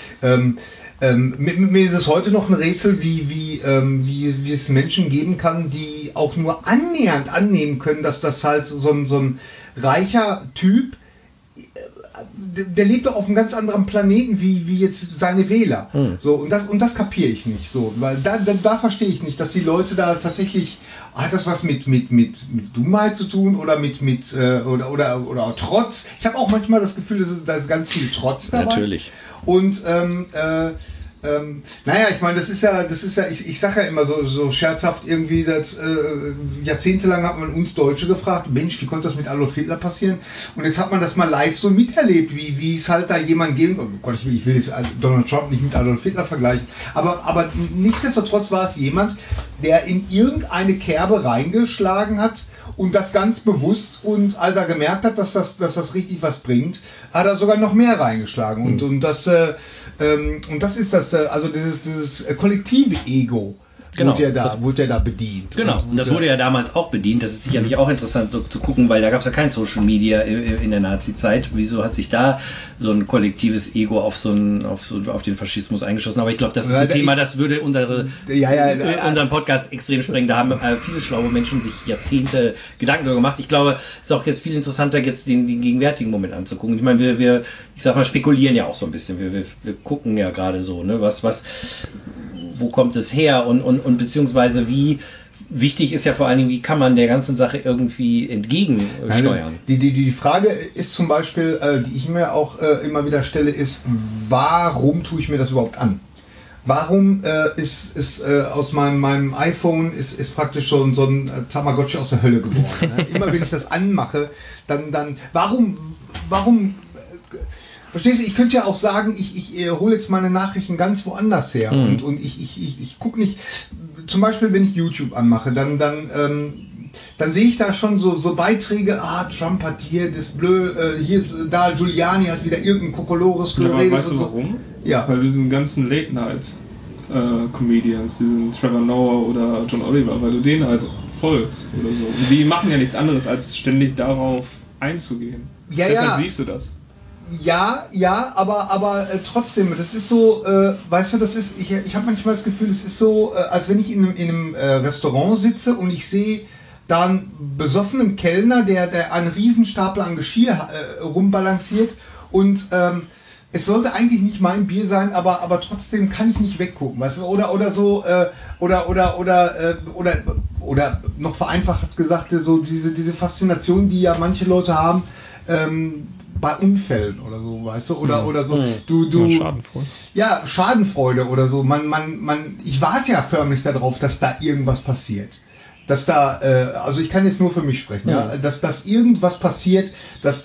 mir ist es heute noch ein Rätsel, wie es Menschen geben kann, die auch nur annähernd annehmen können, dass das halt so ein reicher Typ, der lebt doch auf einem ganz anderen Planeten wie jetzt seine Wähler. So, und das kapiere ich nicht. So, weil da verstehe ich nicht, dass die Leute da tatsächlich, hat das was mit Dummheit zu tun oder oder Trotz? Ich habe auch manchmal das Gefühl, da ist ganz viel Trotz dabei. Natürlich. Und naja, ich meine, das ist ja, ich sage ja immer so scherzhaft irgendwie, dass jahrzehntelang hat man uns Deutsche gefragt, Mensch, wie konnte das mit Adolf Hitler passieren? Und jetzt hat man das mal live so miterlebt, wie es halt da jemand gegen, oh Gott, ich will jetzt Donald Trump nicht mit Adolf Hitler vergleichen, aber nichtsdestotrotz war es jemand, der in irgendeine Kerbe reingeschlagen hat, und das ganz bewusst, und als er gemerkt hat, dass das richtig was bringt, hat er sogar noch mehr reingeschlagen. Und das ist das, also dieses kollektive Ego. Genau, wurde ja da bedient. Genau, und das wurde ja damals auch bedient. Das ist sicherlich auch interessant so, zu gucken, weil da gab es ja kein Social Media in der Nazi-Zeit. Wieso hat sich da so ein kollektives Ego auf den Faschismus eingeschossen? Aber ich glaube, das ist ein Thema, das würde unseren Podcast extrem sprengen. Da haben viele schlaue Menschen sich Jahrzehnte Gedanken darüber gemacht. Ich glaube, es ist auch jetzt viel interessanter, jetzt den gegenwärtigen Moment anzugucken. Ich meine, wir ich sag mal, spekulieren ja auch so ein bisschen. Wir gucken ja gerade so, ne, wo kommt es her und beziehungsweise wie wichtig ist ja vor allen Dingen, wie kann man der ganzen Sache irgendwie entgegensteuern? Die Frage ist zum Beispiel, die ich mir auch immer wieder stelle, ist, warum tue ich mir das überhaupt an? Warum ist aus meinem iPhone ist praktisch so ein Tamagotchi aus der Hölle geworden? Ne? Immer wenn ich das anmache, dann warum verstehst du, ich könnte ja auch sagen, ich hole jetzt meine Nachrichten ganz woanders her und ich gucke nicht, zum Beispiel wenn ich YouTube anmache, dann sehe ich da schon so Beiträge, Trump hat hier das hier ist da, Giuliani hat wieder irgendein Kokolores geredet. Ja, weißt du warum? Ja. Weil diesen ganzen Late-Night-Comedians, diesen Trevor Noah oder John Oliver, weil du denen halt folgst oder so. Und die machen ja nichts anderes, als ständig darauf einzugehen. Ja, deshalb siehst du das. Ja, aber trotzdem, das ist so, weißt du, ich habe manchmal das Gefühl, es ist so, als wenn ich in einem Restaurant sitze und ich sehe da einen besoffenen Kellner, der einen Riesenstapel an Geschirr rumbalanciert und es sollte eigentlich nicht mein Bier sein, aber trotzdem kann ich nicht weggucken, weißt du, oder so, oder noch vereinfacht gesagt, so diese Faszination, die ja manche Leute haben, bei Unfällen oder so, weißt du, oder so, du Schadenfreude. Ja, Schadenfreude oder so, ich warte ja förmlich darauf, dass da irgendwas passiert. Dass da, also ich kann jetzt nur für mich sprechen, ja, dass irgendwas passiert, dass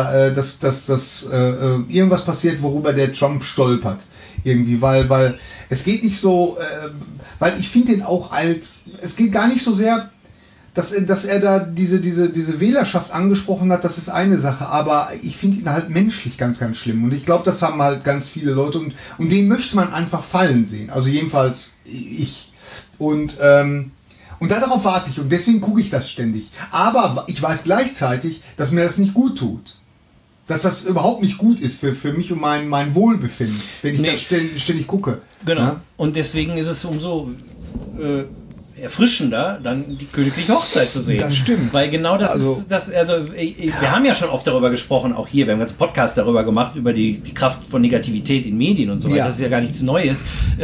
irgendwas passiert, worüber der Trump stolpert. Irgendwie, weil es geht nicht so, weil ich finde den auch alt, es geht gar nicht so sehr, dass er da diese Wählerschaft angesprochen hat, das ist eine Sache, aber ich finde ihn halt menschlich ganz, ganz schlimm. Und ich glaube, das haben halt ganz viele Leute und den möchte man einfach fallen sehen. Also jedenfalls ich. Und darauf warte ich und deswegen gucke ich das ständig. Aber ich weiß gleichzeitig, dass mir das nicht gut tut. Dass das überhaupt nicht gut ist für mich und mein Wohlbefinden, wenn ich das ständig gucke. Genau. Ja? Und deswegen ist es umso erfrischender, dann die königliche Hochzeit zu sehen. Das stimmt. Weil genau das ist, wir haben ja schon oft darüber gesprochen, auch hier, wir haben einen ganzen Podcast darüber gemacht, über die Kraft von Negativität in Medien und so weiter, das ist ja gar nichts Neues.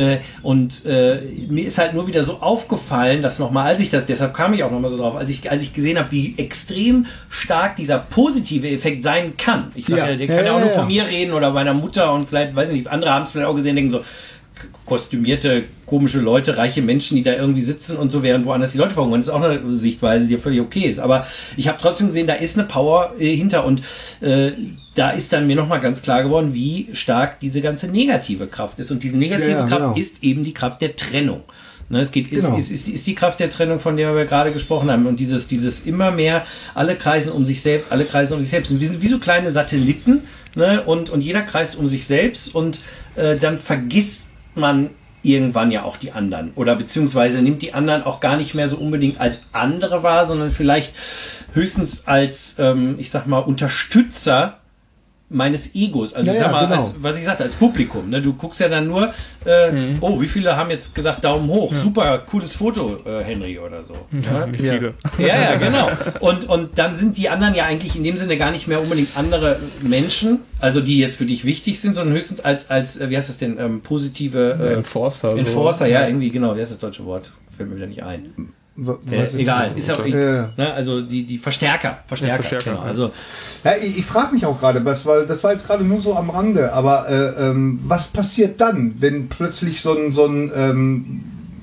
Mir ist halt nur wieder so aufgefallen, dass nochmal, deshalb kam ich auch nochmal so drauf, als ich gesehen habe, wie extrem stark dieser positive Effekt sein kann. Ich sage der kann ja auch nur von mir reden oder meiner Mutter und vielleicht, weiß ich nicht, andere haben es vielleicht auch gesehen, denken so, kostümierte, komische Leute, reiche Menschen, die da irgendwie sitzen und so, während woanders die Leute verhungern. Das ist auch eine Sichtweise, die völlig okay ist. Aber ich habe trotzdem gesehen, da ist eine Power hinter und da ist dann mir nochmal ganz klar geworden, wie stark diese ganze negative Kraft ist. Und diese negative Kraft ist eben die Kraft der Trennung. Ne, ist die Kraft der Trennung, von der wir gerade gesprochen haben. Und dieses immer mehr, alle kreisen um sich selbst. Und wir sind wie so kleine Satelliten, ne? Und jeder kreist um sich selbst und dann vergisst man irgendwann ja auch die anderen oder beziehungsweise nimmt die anderen auch gar nicht mehr so unbedingt als andere wahr, sondern vielleicht höchstens als, ich sag mal, Unterstützer meines Egos. Also was ich sagte, als Publikum. Ne? Du guckst ja dann nur, wie viele haben jetzt gesagt, Daumen hoch, super, cooles Foto, Henry oder so. Ja, nicht viele. Ja, genau. Und dann sind die anderen ja eigentlich in dem Sinne gar nicht mehr unbedingt andere Menschen, also die jetzt für dich wichtig sind, sondern höchstens als wie heißt das denn, positive Enforcer. Enforcer, ja, irgendwie, genau, wie heißt das deutsche Wort? Fällt mir wieder nicht ein. Egal, ist ja auch, ne, also die Verstärker. Genau. Also, ich frage mich auch gerade, das war jetzt gerade nur so am Rande, aber was passiert dann, wenn plötzlich so ein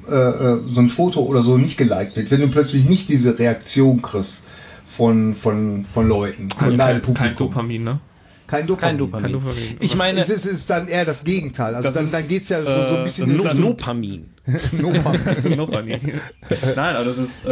Foto oder so nicht geliked wird, wenn du plötzlich nicht diese Reaktion kriegst von Leuten, von deinem Publikum? Kein Dopamin, ne? Kein Dopamin. Ich meine, es ist dann eher das Gegenteil. Also dann geht es ja so ein bisschen in Nopamin. Nopamin. Nein, aber das ist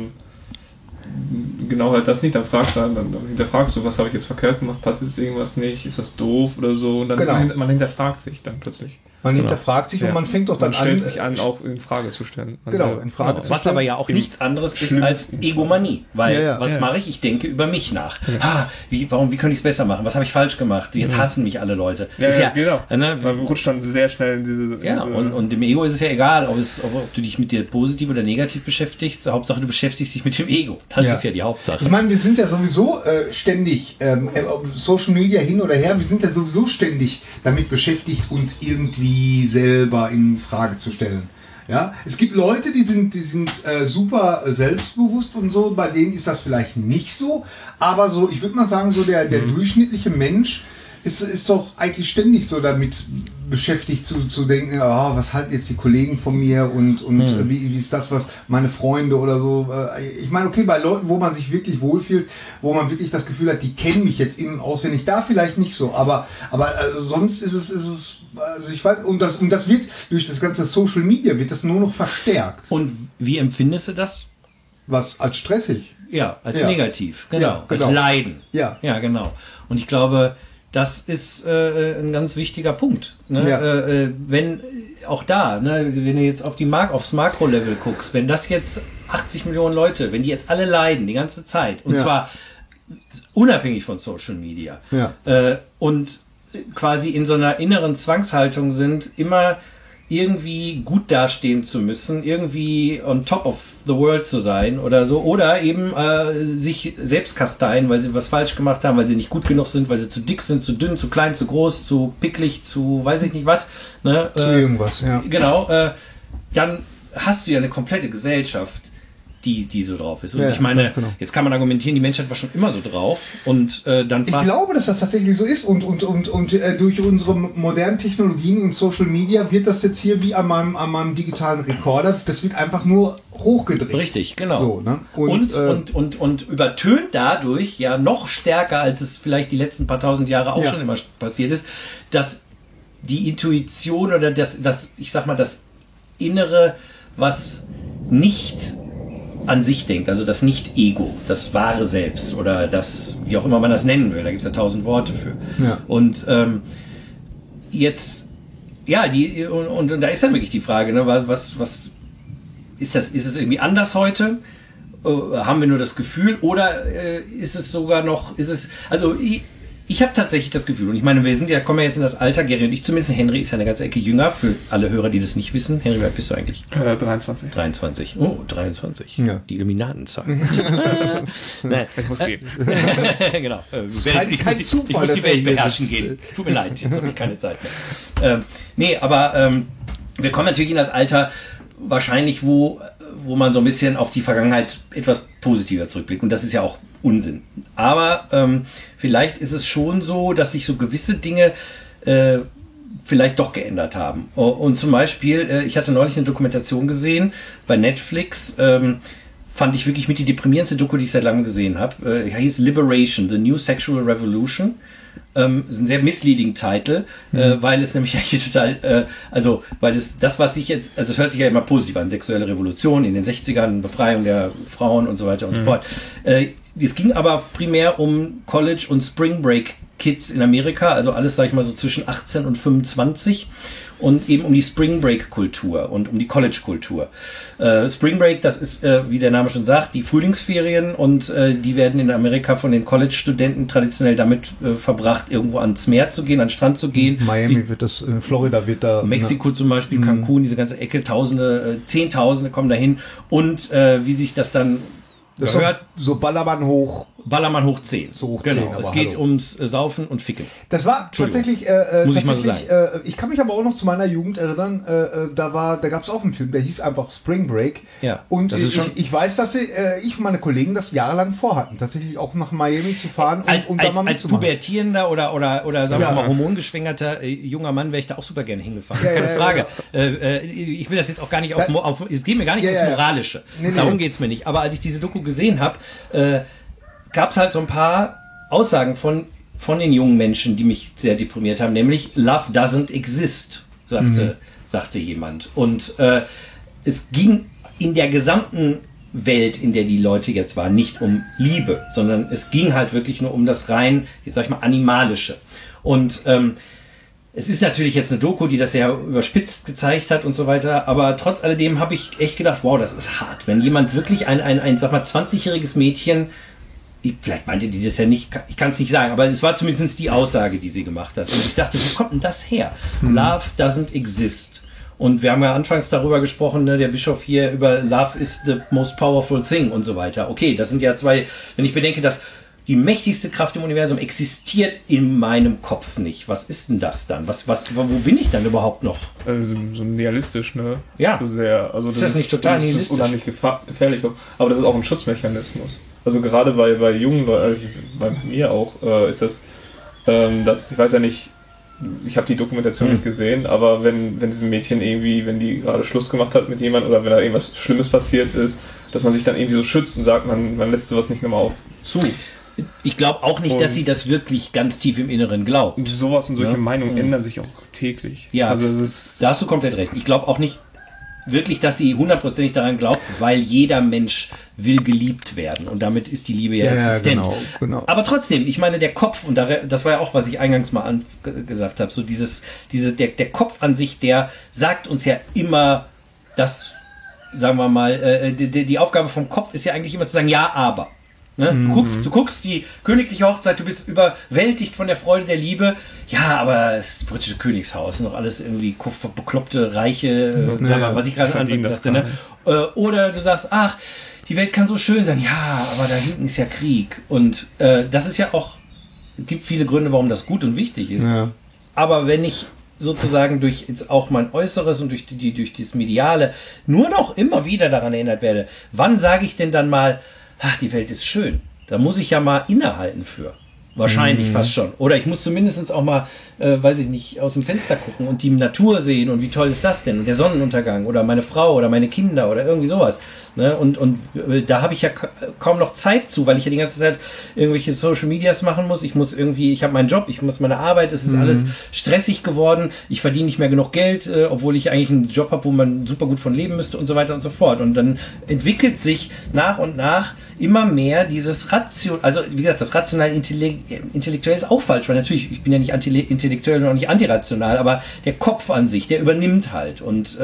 genau halt das nicht. Dann hinterfragst du, was habe ich jetzt verkehrt gemacht, passt jetzt irgendwas nicht, ist das doof oder so. Und dann man hinterfragt sich dann plötzlich. Man hinterfragt sich und man fängt doch dann an. Man stellt sich an, auch in Frage zu stellen. In Frage zu stellen. Was aber ja auch nichts anderes ist als Egomanie. Weil, was mache ich? Ich denke über mich nach. Wie könnte ich es besser machen? Was habe ich falsch gemacht? Jetzt hassen mich alle Leute. Genau. Man rutscht dann sehr schnell in diese... Und dem Ego ist es ja egal, ob du dich mit dir positiv oder negativ beschäftigst. Hauptsache, du beschäftigst dich mit dem Ego. Das ist ja die Hauptsache. Ich meine, wir sind ja sowieso ständig, Social Media hin oder her, wir sind ja sowieso ständig damit beschäftigt, uns irgendwie selber in Frage zu stellen. Ja, es gibt Leute, die sind super selbstbewusst und so, bei denen ist das vielleicht nicht so, aber so, ich würde mal sagen, so der durchschnittliche Mensch ist doch eigentlich ständig so damit beschäftigt zu denken, was halten jetzt die Kollegen von mir und wie ist das, was meine Freunde oder so. Ich meine, okay, bei Leuten, wo man sich wirklich wohlfühlt, wo man wirklich das Gefühl hat, die kennen mich jetzt in- und auswendig, da vielleicht nicht so, aber sonst ist es also ich weiß, und das wird durch das ganze Social Media wird das nur noch verstärkt. Und wie empfindest du das? Was als stressig? Ja, als negativ, genau. Genau. Als Leiden. Ja, genau. Und ich glaube, das ist ein ganz wichtiger Punkt. Ne? Wenn auch da, ne, wenn du jetzt aufs Makro-Level guckst, wenn das jetzt 80 Millionen Leute, wenn die jetzt alle leiden die ganze Zeit, und zwar unabhängig von Social Media, und quasi in so einer inneren Zwangshaltung sind, immer irgendwie gut dastehen zu müssen, irgendwie on top of the world zu sein oder so, oder eben sich selbst kasteien, weil sie was falsch gemacht haben, weil sie nicht gut genug sind, weil sie zu dick sind, zu dünn, zu klein, zu groß, zu picklig, zu weiß ich nicht was. Ne? Zu irgendwas, ja. Genau, dann hast du ja eine komplette Gesellschaft, die so drauf ist. Und ich meine, jetzt kann man argumentieren, die Menschheit war schon immer so drauf. Und dann ich glaube, dass das tatsächlich so ist. Und durch unsere modernen Technologien und Social Media wird das jetzt hier wie an meinem digitalen Rekorder, das wird einfach nur hochgedreht. Richtig, genau. So, ne? Und übertönt dadurch ja noch stärker, als es vielleicht die letzten paar tausend Jahre auch schon immer passiert ist, dass die Intuition oder das ich sag mal, das Innere, was nicht an sich denkt, also das Nicht-Ego, das wahre Selbst oder das, wie auch immer man das nennen will, da gibt es ja 1000 Worte für. Ja. Und jetzt, und da ist dann wirklich die Frage, ne, was ist das? Ist es irgendwie anders heute? Haben wir nur das Gefühl oder ist es sogar noch, ich habe tatsächlich das Gefühl, und ich meine, kommen ja jetzt in das Alter, Gary und ich zumindest, Henry ist ja eine ganze Ecke jünger, für alle Hörer, die das nicht wissen. Henry, wie alt bist du eigentlich? 23. 23. Oh, 23. Ja. Die Illuminatenzahl. Nein. Ich muss gehen. Genau. Kein Zufall, ich muss die dass Welt er hier beherrschen sitzt. gehen. Tut mir leid, jetzt habe ich keine Zeit mehr. Nee, aber wir kommen natürlich in das Alter, wahrscheinlich, wo man so ein bisschen auf die Vergangenheit etwas positiver zurückblickt. Und das ist ja auch Unsinn. Aber vielleicht ist es schon so, dass sich so gewisse Dinge vielleicht doch geändert haben. Und zum Beispiel, ich hatte neulich eine Dokumentation gesehen bei Netflix, fand ich wirklich mit die deprimierendste Doku, die ich seit langem gesehen habe. Hieß Liberation, The New Sexual Revolution. Ist ein sehr misleading Titel, weil es nämlich eigentlich total, weil es das, was sich jetzt, also es hört sich ja immer positiv an, sexuelle Revolution in den 60ern, Befreiung der Frauen und so weiter und so fort. Es ging aber primär um College- und Spring Break Kids in Amerika, also alles, sag ich mal, so zwischen 18 und 25. Und eben um die Spring Break Kultur und um die College Kultur. Spring Break, das ist, wie der Name schon sagt, die Frühlingsferien und die werden in Amerika von den College-Studenten traditionell damit verbracht, irgendwo ans Meer zu gehen, an den Strand zu gehen. Miami wird das, in Florida wird da... Mexiko zum Beispiel, Cancun, diese ganze Ecke, Tausende, Zehntausende kommen dahin und wie sich das dann das gehört... So Ballermann hoch. Ballermann hoch 10. So hoch genau. 10, aber es geht hallo. ums Saufen und Ficken. Das war tatsächlich, Muss ich mal so sagen. Ich kann mich aber auch noch zu meiner Jugend erinnern, da gab es auch einen Film, der hieß einfach Spring Break. Ja, und das ist schon ich weiß, dass ich und meine Kollegen das jahrelang vorhatten, tatsächlich auch nach Miami zu fahren, als da mal als mitzumachen. pubertierender oder sagen wir Ja. mal hormongeschwängerter junger Mann wäre ich da auch super gerne hingefahren. Ja, Keine ja, Frage. Ich will das jetzt auch gar nicht es geht mir gar nicht Ja, ums ja. Moralische. Nee. Darum geht's mir nicht. Aber als ich diese Doku gesehen habe, gab es halt so ein paar Aussagen von den jungen Menschen, die mich sehr deprimiert haben, nämlich Love doesn't exist, sagte jemand. Und es ging in der gesamten Welt, in der die Leute jetzt waren, nicht um Liebe, sondern es ging halt wirklich nur um das rein, jetzt sag ich mal, Animalische. Und es ist natürlich jetzt eine Doku, die das sehr überspitzt gezeigt hat und so weiter, aber trotz alledem habe ich echt gedacht, wow, das ist hart. Wenn jemand wirklich ein sag mal, 20-jähriges Mädchen, vielleicht meinte die das ja nicht, ich kann es nicht sagen, aber es war zumindest die Aussage, die sie gemacht hat. Und ich dachte, wo kommt denn das her? Love doesn't exist. Und wir haben ja anfangs darüber gesprochen, ne, der Bischof hier, über Love is the most powerful thing und so weiter. Okay, das sind ja zwei, wenn ich bedenke, dass die mächtigste Kraft im Universum existiert in meinem Kopf nicht. Was ist denn das dann? Wo bin ich dann überhaupt noch? So nihilistisch, ne? Ja. So sehr, also Ist das nicht total das ist nihilistisch? unheimlich gefährlich. Aber das ist auch ein Schutzmechanismus. Also gerade bei jungen Leuten, bei mir auch, ist das, ich weiß ja nicht, ich habe die Dokumentation nicht gesehen, aber wenn diesem Mädchen irgendwie, wenn die gerade Schluss gemacht hat mit jemandem oder wenn da irgendwas Schlimmes passiert ist, dass man sich dann irgendwie so schützt und sagt, man lässt sowas nicht nochmal zu. Ich glaube auch nicht, dass sie das wirklich ganz tief im Inneren glaubt. Und sowas und solche Ja. Meinungen ändern sich auch täglich. Ja, also es ist da hast du komplett recht. Ich glaube auch nicht wirklich, dass sie hundertprozentig daran glaubt, weil jeder Mensch will geliebt werden und damit ist die Liebe ja existent. Genau. Aber trotzdem, ich meine, der Kopf, und das war ja auch, was ich eingangs mal gesagt habe, so der Kopf an sich, der sagt uns ja immer, dass, sagen wir mal, die Aufgabe vom Kopf ist ja eigentlich immer zu sagen, ja, aber. Ne? Du guckst die königliche Hochzeit, du bist überwältigt von der Freude der Liebe. Ja, aber es ist das britische Königshaus, noch alles irgendwie bekloppte, reiche, was ich gerade sagte. Ne? Oder du sagst, ach, die Welt kann so schön sein. Ja, aber da hinten ist ja Krieg. Und das ist ja auch, es gibt viele Gründe, warum das gut und wichtig ist. Ja. Aber wenn ich sozusagen durch jetzt auch mein Äußeres und durch das Mediale nur noch immer wieder daran erinnert werde, wann sage ich denn dann mal, ach, die Welt ist schön. Da muss ich ja mal innehalten für. Wahrscheinlich fast schon. Oder ich muss zumindest auch mal, weiß ich nicht, aus dem Fenster gucken und die Natur sehen und wie toll ist das denn? Und der Sonnenuntergang oder meine Frau oder meine Kinder oder irgendwie sowas. Ne? Und da habe ich ja kaum noch Zeit zu, weil ich ja die ganze Zeit irgendwelche Social Medias machen muss. Ich habe meinen Job, ich muss meine Arbeit, es ist alles stressig geworden. Ich verdiene nicht mehr genug Geld, obwohl ich eigentlich einen Job habe, wo man super gut von leben müsste und so weiter und so fort. Und dann entwickelt sich nach und nach immer mehr dieses also wie gesagt, das rational-intellektuell ist auch falsch, weil natürlich, ich bin ja nicht intellektuell und auch nicht antirational, aber der Kopf an sich, der übernimmt halt. Und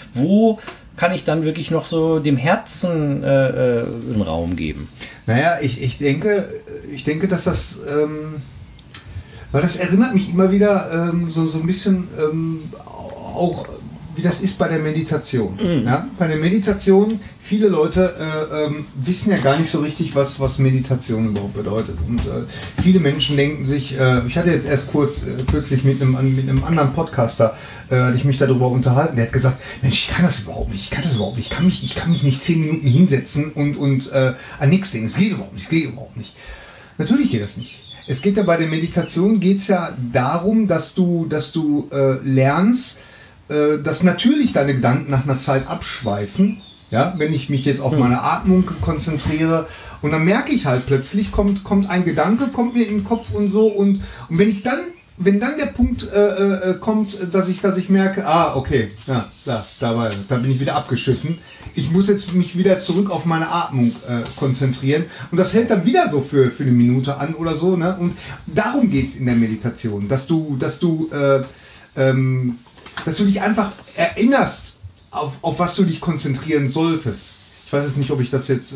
wo kann ich dann wirklich noch so dem Herzen einen Raum geben? Naja, ich denke, dass das Weil das erinnert mich immer wieder so ein bisschen auch, wie das ist bei der Meditation. Ja? Bei der Meditation, viele Leute wissen ja gar nicht so richtig, was Meditation überhaupt bedeutet. Und viele Menschen denken sich, ich hatte jetzt erst kürzlich mit einem anderen Podcaster, ich mich darüber unterhalten, der hat gesagt, Mensch, ich kann das überhaupt nicht, ich kann mich nicht 10 Minuten hinsetzen und an nichts denken, es geht überhaupt nicht. Natürlich geht das nicht. Es geht ja bei der Meditation geht's ja darum, dass du lernst, dass natürlich deine Gedanken nach einer Zeit abschweifen, ja, wenn ich mich jetzt auf meine Atmung konzentriere und dann merke ich halt plötzlich, kommt ein Gedanke, kommt mir in den Kopf und so und wenn dann der Punkt kommt, dass ich merke, okay, ja, da bin ich wieder abgeschiffen. Ich muss jetzt mich wieder zurück auf meine Atmung konzentrieren und das hält dann wieder so für eine Minute an oder so, ne? Und darum geht's in der Meditation, dass du dich einfach erinnerst, auf was du dich konzentrieren solltest. Ich weiß jetzt nicht, ob ich das jetzt...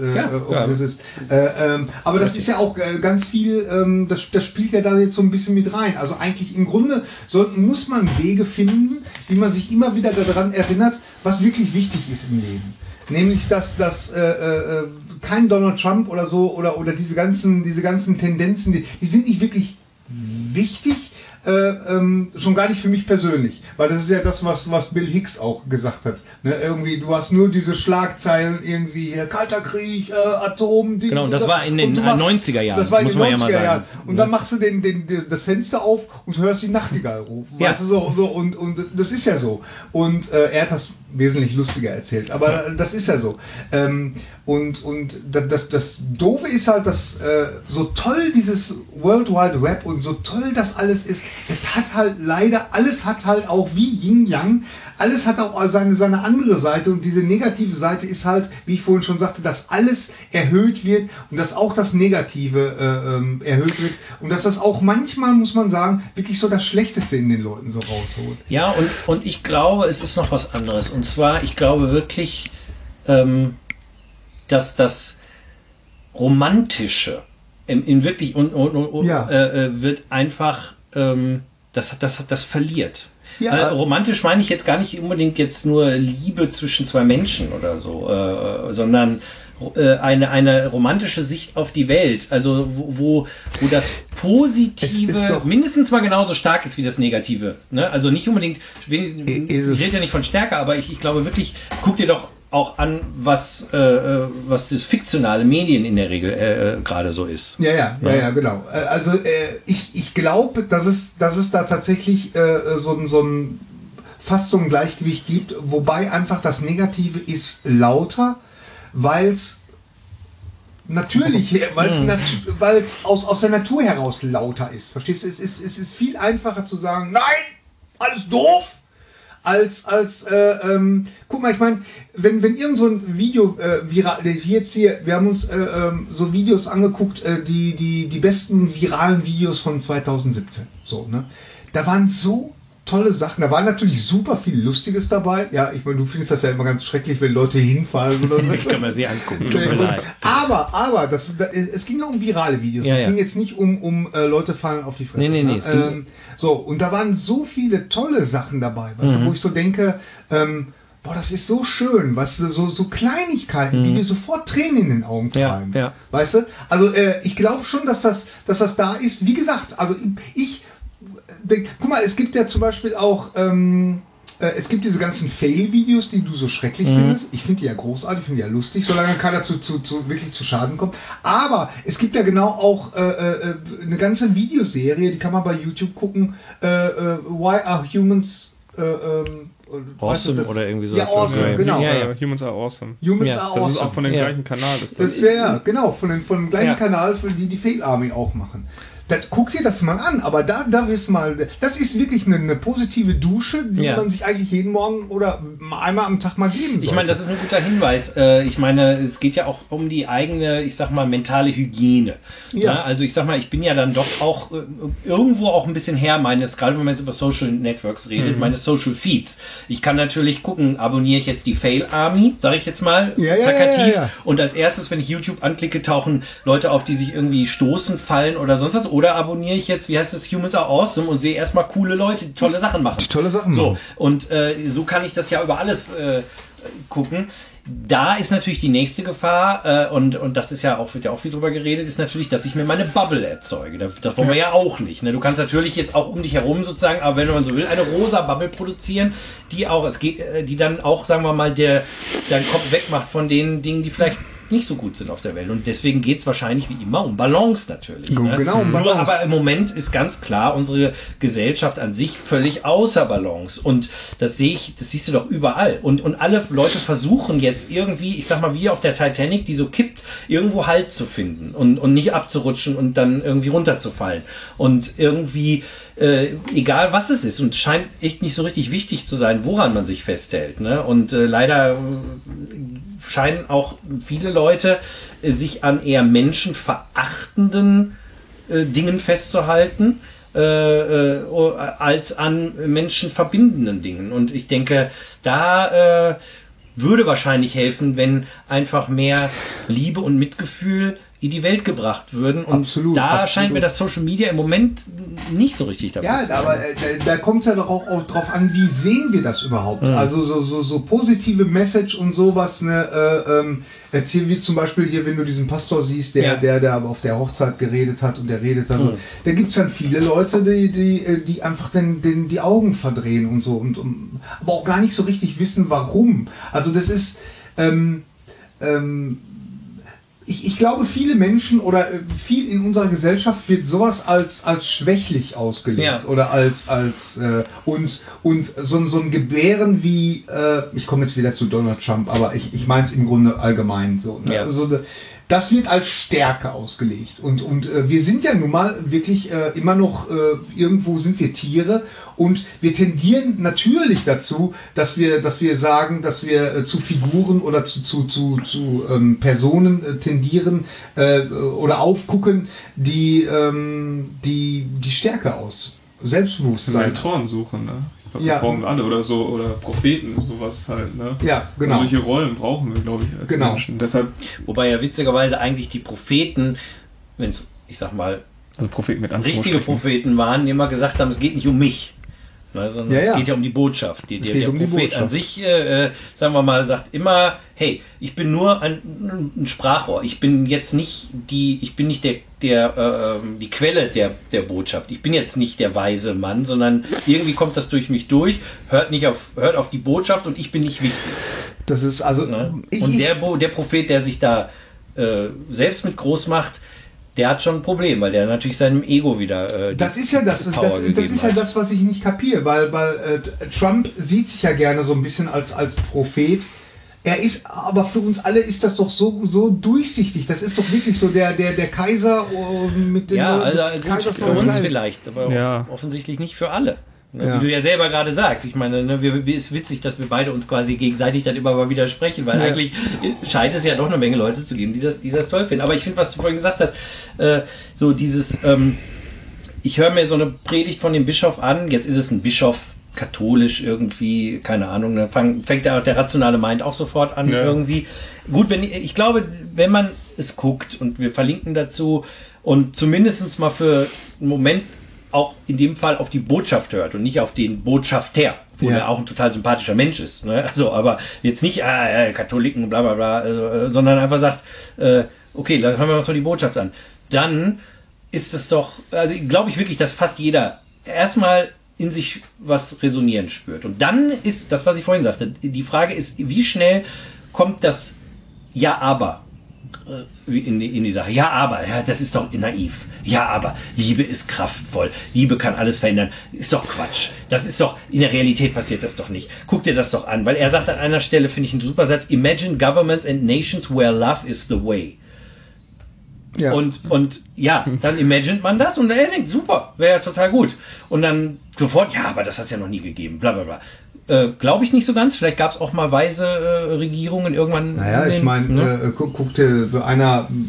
aber das ist ja auch ganz viel, das spielt ja da jetzt so ein bisschen mit rein. Also eigentlich im Grunde muss man Wege finden, wie man sich immer wieder daran erinnert, was wirklich wichtig ist im Leben. Nämlich, dass kein Donald Trump oder so oder diese ganzen Tendenzen, die sind nicht wirklich wichtig, schon gar nicht für mich persönlich, weil das ist ja das, was Bill Hicks auch gesagt hat. Ne? Irgendwie, du hast nur diese Schlagzeilen, irgendwie Kalter Krieg, Atom... Genau, und das war in den 90er Jahren. Das war in den 90er Jahren. Und dann machst du das Fenster auf und hörst die Nachtigall rufen. Ja. Weißt du, so, und das ist ja so. Und er hat das wesentlich lustiger erzählt, aber das ist ja so. Und das Doofe ist halt, dass so toll dieses World Wide Web und so toll das alles ist, es hat halt leider, alles hat halt auch wie Yin-Yang, alles hat auch seine andere Seite und diese negative Seite ist halt, wie ich vorhin schon sagte, dass alles erhöht wird und dass auch das Negative erhöht wird und dass das auch manchmal, muss man sagen, wirklich so das Schlechteste in den Leuten so rausholt. Ja, und ich glaube, es ist noch was anderes. Und zwar, ich glaube wirklich, dass das Romantische in wirklich wird einfach, das verliert. Ja. Romantisch meine ich jetzt gar nicht unbedingt jetzt nur Liebe zwischen zwei Menschen oder so, sondern eine romantische Sicht auf die Welt, also wo das Positive mindestens mal genauso stark ist wie das Negative. Ne? Also nicht unbedingt, ich rede ja nicht von Stärke, aber ich glaube wirklich, guck dir doch auch an, was das fiktionale Medien in der Regel gerade so ist. Ja, genau. Also ich glaube, dass es da tatsächlich fast so ein Gleichgewicht gibt, wobei einfach das Negative ist lauter, weil es aus der Natur heraus lauter ist. Verstehst du? Es ist viel einfacher zu sagen, nein, alles doof, als guck mal, ich meine, wenn irgend so ein Video viral, jetzt hier, wir haben uns so Videos angeguckt, die besten viralen Videos von 2017, so, ne? Da waren so tolle Sachen, da war natürlich super viel Lustiges dabei. Ja, ich meine, du findest das ja immer ganz schrecklich, wenn Leute hinfallen oder so. Ich kann mir sie angucken. Aber es ging ja um virale Videos. Es ging jetzt nicht um Leute fallen auf die Fresse. Nee. So, und da waren so viele tolle Sachen dabei, weißt du, wo ich so denke, das ist so schön, weißt du, so Kleinigkeiten, die dir sofort Tränen in den Augen treiben. Ja. Weißt du? Also ich glaube schon, dass das da ist. Wie gesagt, also guck mal, es gibt ja zum Beispiel auch, es gibt diese ganzen Fail-Videos, die du so schrecklich findest. Ich finde die ja großartig, finde die ja lustig, solange keiner wirklich zu Schaden kommt. Aber es gibt ja genau auch eine ganze Videoserie, die kann man bei YouTube gucken. Why are humans awesome oder irgendwie so. Ja, awesome, genau. Ja, Humans are awesome. Humans are awesome. Das ist auch von dem gleichen Kanal. Das ist genau, von dem gleichen Kanal, für die Fail Army auch machen. Guck dir das mal an, aber da wirst mal, das ist wirklich eine positive Dusche, die man sich eigentlich jeden Morgen oder einmal am Tag mal geben sollte. Ich meine, das ist ein guter Hinweis. Ich meine, es geht ja auch um die eigene, ich sag mal, mentale Hygiene. Ja. Also ich sag mal, ich bin ja dann doch auch irgendwo auch ein bisschen Herr meines, gerade wenn man jetzt über Social Networks redet, meine Social Feeds. Ich kann natürlich gucken, abonniere ich jetzt die Fail Army, sage ich jetzt mal, plakativ. Ja. Und als erstes, wenn ich YouTube anklicke, tauchen Leute auf, die sich irgendwie stoßen, fallen oder sonst was. oder abonniere ich jetzt, wie heißt es, Humans Are Awesome und sehe erstmal coole Leute, die tolle Sachen machen. So, und so kann ich das ja über alles gucken. Da ist natürlich die nächste Gefahr, und das ist ja auch, wird ja auch viel drüber geredet, ist natürlich, dass ich mir meine Bubble erzeuge. Das wollen wir ja auch nicht. Ne? Du kannst natürlich jetzt auch um dich herum sozusagen, aber wenn man so will, eine rosa Bubble produzieren, die dann auch, sagen wir mal, deinen Kopf wegmacht von den Dingen, die vielleicht nicht so gut sind auf der Welt. Und deswegen geht es wahrscheinlich wie immer um Balance natürlich. Ne? Genau, um Balance. Aber im Moment ist ganz klar unsere Gesellschaft an sich völlig außer Balance. Und das siehst du doch überall. Und alle Leute versuchen jetzt irgendwie, ich sag mal, wie auf der Titanic, die so kippt, irgendwo Halt zu finden und nicht abzurutschen und dann irgendwie runterzufallen. Und irgendwie, egal was es ist, und es scheint echt nicht so richtig wichtig zu sein, woran man sich festhält. Ne? Und leider scheinen auch viele Leute sich an eher menschenverachtenden Dingen festzuhalten, als an menschenverbindenden Dingen. Und ich denke, da würde wahrscheinlich helfen, wenn einfach mehr Liebe und Mitgefühl in die Welt gebracht würden. Und absolut. Scheint mir das Social Media im Moment nicht so richtig dafür zu sein. Ja, aber da kommt es ja doch auch drauf an, wie sehen wir das überhaupt? Also so positive Message und sowas, ne, erzählen wir zum Beispiel hier, wenn du diesen Pastor siehst, der auf der Hochzeit geredet hat und der redet hat, da gibt es dann viele Leute, die einfach die Augen verdrehen und so, aber auch gar nicht so richtig wissen, warum. Also das ist ich glaube, viele Menschen oder viel in unserer Gesellschaft wird sowas als schwächlich ausgelegt oder und so ein Gebären wie, ich komme jetzt wieder zu Donald Trump, aber ich meine es im Grunde allgemein so. Ne? Also, das wird als Stärke ausgelegt und wir sind ja nun mal wirklich immer noch, irgendwo sind wir Tiere und wir tendieren natürlich dazu, dass wir sagen, dass wir zu Figuren oder zu Personen tendieren oder aufgucken, die Stärke aus Selbstbewusstsein. Mentoren suchen, ne? Ich glaube, das brauchen wir alle oder so, oder Propheten, sowas halt, ne? Ja, genau. Und solche Rollen brauchen wir, glaube ich, als Menschen. Deshalb, wobei ja witzigerweise eigentlich die Propheten, wenn es, ich sag mal, also Propheten mit richtige Propheten waren, die immer gesagt haben, es geht nicht um mich. Sondern es geht ja um die Botschaft. Der Prophet an sich, sagen wir mal, sagt immer, hey, ich bin nur ein Sprachrohr. Ich bin jetzt nicht die Quelle der Botschaft. Ich bin jetzt nicht der weise Mann, sondern irgendwie kommt das durch mich durch, hört auf die Botschaft und ich bin nicht wichtig. Das ist also. Ne? Und der Prophet, der sich da selbst mit groß macht, der hat schon ein Problem, weil der natürlich seinem Ego wieder das ist ja das ist ja das, was ich nicht kapiere, weil Trump sieht sich ja gerne so ein bisschen als Prophet. Er ist, aber für uns alle ist das doch so durchsichtig. Das ist doch wirklich so der Kaiser mit dem Kaisers für uns vielleicht, aber offensichtlich nicht für alle. Wie du ja selber gerade sagst. Ich meine, ist witzig, dass wir beide uns quasi gegenseitig dann immer mal widersprechen, weil eigentlich scheint es ja doch eine Menge Leute zu geben, die das toll finden. Aber ich finde, was du vorhin gesagt hast, so dieses, ich höre mir so eine Predigt von dem Bischof an, jetzt ist es ein Bischof, katholisch irgendwie, keine Ahnung, dann fängt der rationale Mind auch sofort an irgendwie. Gut, ich glaube, wenn man es guckt und wir verlinken dazu und zumindest mal für einen Moment auch in dem Fall auf die Botschaft hört und nicht auf den Botschafter, wo er auch ein total sympathischer Mensch ist. Ne? Also, aber jetzt nicht Katholiken, bla bla bla, sondern einfach sagt, okay, dann hören wir uns mal die Botschaft an. Dann ist es doch, also glaube ich wirklich, dass fast jeder erstmal in sich was resonieren spürt. Und dann ist das, was ich vorhin sagte, die Frage ist, wie schnell kommt das Ja, aber in die Sache. Ja, aber, das ist doch naiv. Ja, aber, Liebe ist kraftvoll. Liebe kann alles verändern. Ist doch Quatsch. Das ist doch, in der Realität passiert das doch nicht. Guck dir das doch an. Weil er sagt an einer Stelle, finde ich einen super Satz, Imagine governments and nations where love is the way. Ja. Und dann imagint man das und er denkt, super, wäre ja total gut. Und dann sofort, aber das hat es ja noch nie gegeben, bla bla bla. Glaube ich nicht so ganz. Vielleicht gab es auch mal weise Regierungen irgendwann. Naja, ich meine, guck dir einer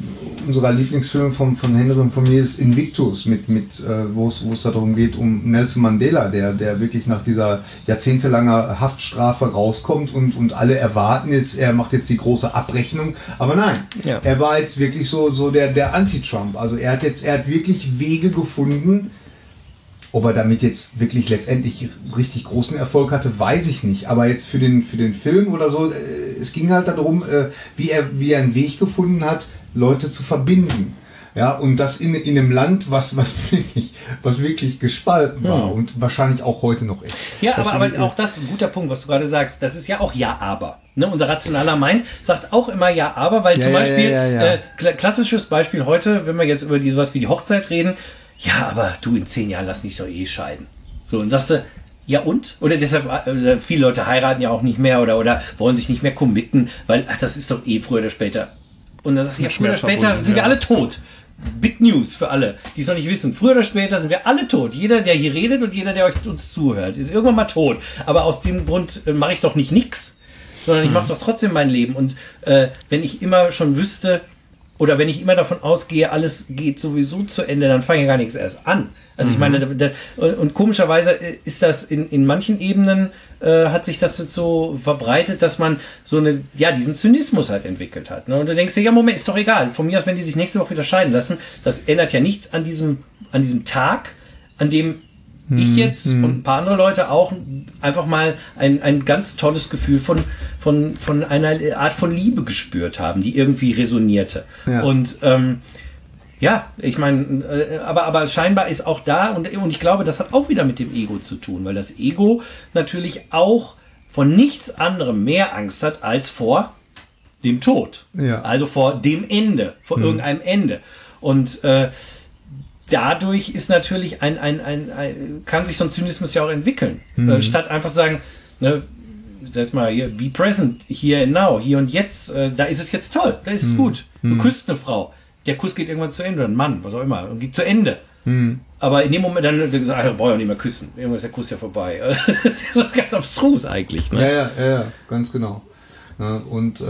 unserer Lieblingsfilme von Henry und von mir ist Invictus, wo es darum geht, um Nelson Mandela, der wirklich nach dieser jahrzehntelanger Haftstrafe rauskommt und alle erwarten jetzt, er macht jetzt die große Abrechnung, aber nein, er war jetzt wirklich so der Anti-Trump, also er hat wirklich Wege gefunden. Ob er damit jetzt wirklich letztendlich richtig großen Erfolg hatte, weiß ich nicht. Aber jetzt für den Film oder so, es ging halt darum, wie er einen Weg gefunden hat, Leute zu verbinden. Ja, und das in einem Land, was wirklich gespalten war und wahrscheinlich auch heute noch ist. Ja, aber auch das ist ein guter Punkt, was du gerade sagst. Das ist ja auch Ja, aber. Ne? Unser rationaler Mind sagt auch immer Ja, aber, weil zum Beispiel, klassisches Beispiel heute, wenn wir jetzt über sowas wie die Hochzeit reden, ja, aber du, in 10 Jahren lass dich doch scheiden. So, und sagst du, ja und? Oder deshalb, viele Leute heiraten ja auch nicht mehr oder wollen sich nicht mehr committen, weil, das ist doch früher oder später. Und dann sagst du, ja, früher oder später sind wir alle tot. Big News für alle, die es noch nicht wissen. Früher oder später sind wir alle tot. Jeder, der hier redet und jeder, der uns zuhört, ist irgendwann mal tot. Aber aus dem Grund mache ich doch nicht nix, sondern ich mache doch trotzdem mein Leben. Und wenn ich immer schon wüsste, oder wenn ich immer davon ausgehe, alles geht sowieso zu Ende, dann fange ich gar nichts erst an. Also ich meine, und komischerweise ist das in manchen Ebenen, hat sich das so verbreitet, dass man diesen Zynismus halt entwickelt hat. Ne? Und du denkst dir, ja Moment, ist doch egal. Von mir aus, wenn die sich nächste Woche wieder scheiden lassen, das ändert ja nichts an diesem Tag, an dem ich jetzt und ein paar andere Leute auch einfach mal ein ganz tolles Gefühl von einer Art von Liebe gespürt haben, die irgendwie resonierte. Ja. Und ich meine, aber scheinbar ist auch da, und ich glaube, das hat auch wieder mit dem Ego zu tun, weil das Ego natürlich auch von nichts anderem mehr Angst hat als vor dem Tod. Ja. Also vor dem Ende, vor irgendeinem Ende. Und dadurch ist natürlich kann sich so ein Zynismus ja auch entwickeln. Statt einfach zu sagen, ne, jetzt mal hier, be present, here and now, hier und jetzt, da ist es jetzt toll, da ist es gut. Du küsst eine Frau, der Kuss geht irgendwann zu Ende, oder ein Mann, was auch immer, und geht zu Ende. Aber in dem Moment dann gesagt, ich brauche ja nicht mehr küssen, irgendwann ist der Kuss ja vorbei. Das ist ja so ganz abstrus eigentlich. Ne? Ja, ganz genau. Ja, und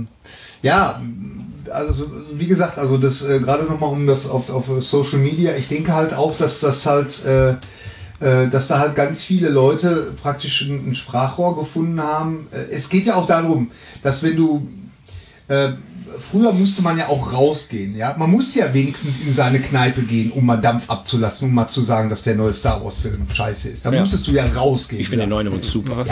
also wie gesagt, also das gerade nochmal um das auf Social Media, ich denke halt auch, dass das halt dass da halt ganz viele Leute praktisch ein Sprachrohr gefunden haben. Es geht ja auch darum, dass wenn du früher musste man ja auch rausgehen, ja. Man musste ja wenigstens in seine Kneipe gehen, um mal Dampf abzulassen, um mal zu sagen, dass der neue Star Wars Film scheiße ist. Da musstest du ja rausgehen. Ich finde den neuen übrigens super.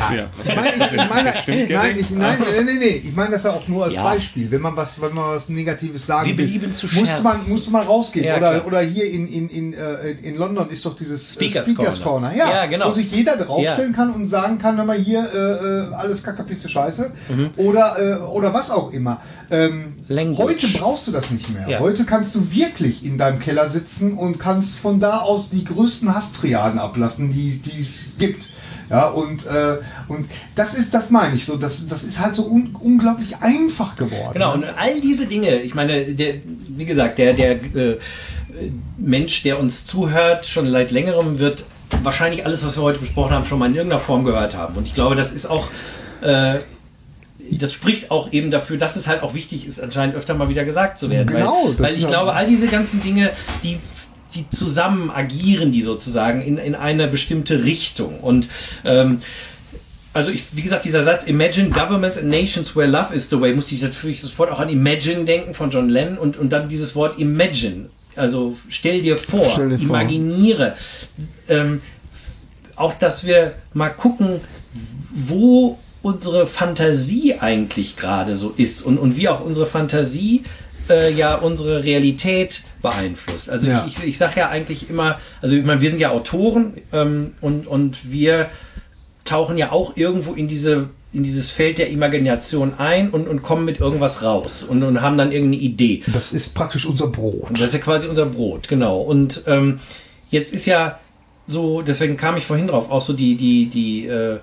Ich meine das ja auch nur als Beispiel. Wenn man was Negatives sagen will, musste man rausgehen. Ja, oder hier in London ist doch dieses Speakers Corner. Ja, genau. Wo sich jeder draufstellen kann und sagen kann, hör mal hier, alles Kackerpisse Scheiße. Oder was auch immer. Heute brauchst du das nicht mehr. Ja. Heute kannst du wirklich in deinem Keller sitzen und kannst von da aus die größten Hasstriaden ablassen, die es gibt. Ja, und das meine ich so, das ist halt so unglaublich einfach geworden. Genau, und all diese Dinge, ich meine, wie gesagt, der Mensch, der uns zuhört, schon seit längerem wird wahrscheinlich alles, was wir heute besprochen haben, schon mal in irgendeiner Form gehört haben. Und ich glaube, das ist auch das spricht auch eben dafür, dass es halt auch wichtig ist, anscheinend öfter mal wieder gesagt zu werden. Genau, weil ich glaube, all diese ganzen Dinge, die zusammen agieren, die sozusagen in eine bestimmte Richtung. Und also wie gesagt, dieser Satz, Imagine governments and nations where love is the way, musste ich natürlich sofort auch an Imagine denken von John Lennon und dann dieses Wort Imagine. Also stell dir vor, imaginiere. Auch, dass wir mal gucken, wo unsere Fantasie eigentlich gerade so ist und wie auch unsere Fantasie unsere Realität beeinflusst. Also ich sage ja eigentlich immer, also ich meine, wir sind ja Autoren und wir tauchen ja auch irgendwo in dieses Feld der Imagination ein und kommen mit irgendwas raus und haben dann irgendeine Idee. Das ist praktisch unser Brot. Das ist ja quasi unser Brot, genau. Und jetzt ist ja so, deswegen kam ich vorhin drauf, auch so die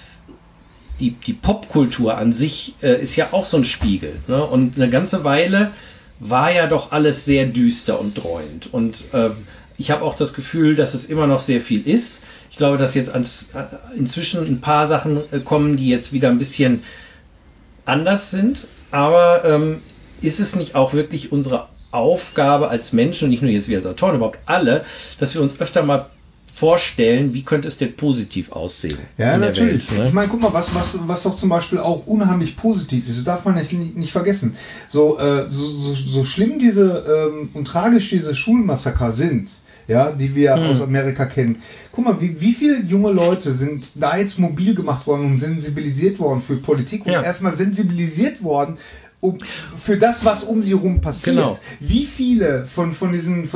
Popkultur an sich ist ja auch so ein Spiegel. Ne? Und eine ganze Weile war ja doch alles sehr düster und dreuend. Und ich habe auch das Gefühl, dass es immer noch sehr viel ist. Ich glaube, dass jetzt inzwischen ein paar Sachen kommen, die jetzt wieder ein bisschen anders sind. Aber ist es nicht auch wirklich unsere Aufgabe als Menschen und nicht nur jetzt wir als Autoren, überhaupt alle, dass wir uns öfter mal vorstellen, wie könnte es denn positiv aussehen? Ja, natürlich. Welt, ne? Ich meine, guck mal, was doch zum Beispiel auch unheimlich positiv ist, das darf man nicht vergessen. So schlimm und tragisch diese Schulmassaker sind, ja, die wir aus Amerika kennen. Guck mal, wie viele junge Leute sind da jetzt mobil gemacht worden und sensibilisiert worden für Politik und erstmal sensibilisiert worden für das, was um sie herum passiert. Genau. Wie viele von diesen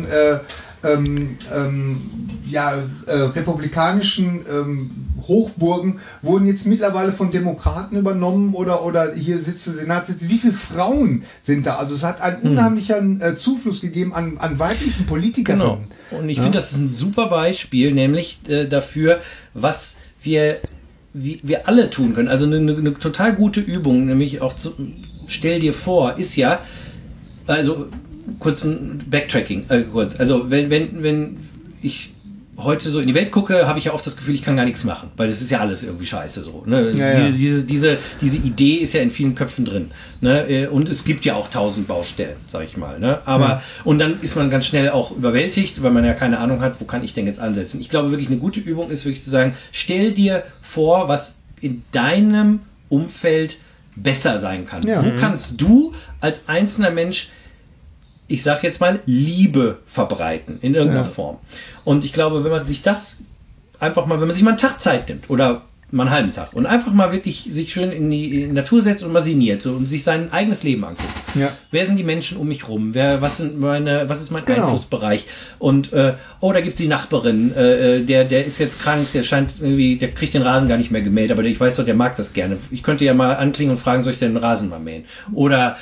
republikanischen Hochburgen wurden jetzt mittlerweile von Demokraten übernommen oder hier Senatssitze. Wie viele Frauen sind da? Also es hat einen unheimlichen Zufluss gegeben an weiblichen Politikern. Genau. Und ich finde, das ist ein super Beispiel, nämlich dafür, was wir alle tun können. Also eine total gute Übung, nämlich auch stell dir vor, ist ja, also kurz ein Backtracking, also wenn ich heute so in die Welt gucke, habe ich ja oft das Gefühl, ich kann gar nichts machen, weil das ist ja alles irgendwie scheiße so. Ne? Ja. Diese Idee ist ja in vielen Köpfen drin. Ne? Und es gibt ja auch 1000 Baustellen, sag ich mal. Ne? Aber und dann ist man ganz schnell auch überwältigt, weil man ja keine Ahnung hat, wo kann ich denn jetzt ansetzen. Ich glaube wirklich, eine gute Übung ist wirklich zu sagen, stell dir vor, was in deinem Umfeld besser sein kann. Ja. Wo kannst du als einzelner Mensch, ich sag jetzt mal, Liebe verbreiten in irgendeiner Form. Und ich glaube, wenn man sich das einfach mal, wenn man sich mal einen Tag Zeit nimmt oder mal einen halben Tag und einfach mal wirklich sich schön in die Natur setzt und mal sinniert so, und sich sein eigenes Leben anguckt. Ja. Wer sind die Menschen um mich rum? Was ist mein Einflussbereich? Und da gibt's die Nachbarin, der ist jetzt krank, der kriegt den Rasen gar nicht mehr gemäht, aber ich weiß doch, der mag das gerne. Ich könnte ja mal anklingen und fragen, soll ich denn den Rasen mal mähen? Oder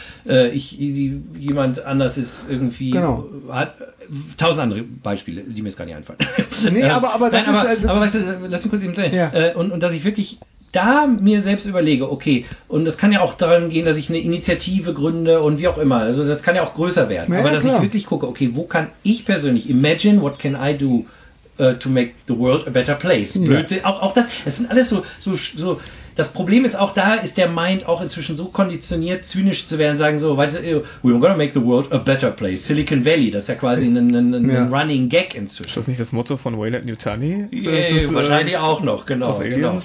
jemand anders ist irgendwie hat 1000 andere Beispiele, die mir jetzt gar nicht einfallen. Nee, aber weißt du, lass mich kurz eben sagen. Ja. Und dass ich wirklich da mir selbst überlege, okay, und das kann ja auch daran gehen, dass ich eine Initiative gründe und wie auch immer, also das kann ja auch größer werden, aber dass ich wirklich gucke, okay, wo kann ich persönlich, imagine, what can I do to make the world a better place? Blöde, auch das sind alles so, das Problem ist auch, da ist der Mind auch inzwischen so konditioniert, zynisch zu werden, sagen so, weißt du, we're gonna make the world a better place. Silicon Valley, das ist ja quasi ein Running Gag inzwischen. Ist das nicht das Motto von Weyland-Yutani? Wahrscheinlich auch noch, genau.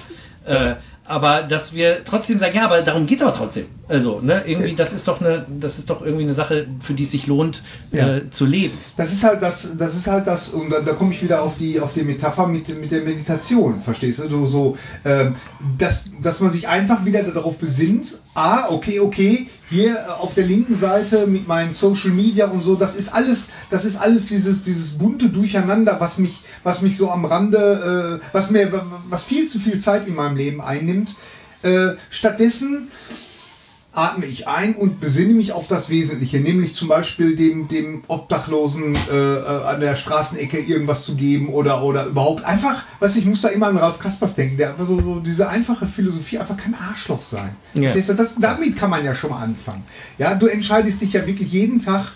Aber dass wir trotzdem sagen, ja, aber darum geht's aber trotzdem. Also, ne, irgendwie, das ist doch irgendwie eine Sache, für die es sich lohnt, zu leben. Das ist halt das, und da komme ich wieder auf die Metapher mit der Meditation, verstehst du? Dass man sich einfach wieder darauf besinnt, okay, hier auf der linken Seite mit meinen Social Media und so, das ist alles dieses bunte Durcheinander, was mich so am Rande, was viel zu viel Zeit in meinem Leben einnimmt. Stattdessen atme ich ein und besinne mich auf das Wesentliche, nämlich zum Beispiel dem Obdachlosen an der Straßenecke irgendwas zu geben oder überhaupt einfach, ich muss da immer an Ralf Kaspers denken, der einfach so diese einfache Philosophie, einfach kein Arschloch sein. Ja. Damit kann man ja schon mal anfangen. Ja, du entscheidest dich ja wirklich jeden Tag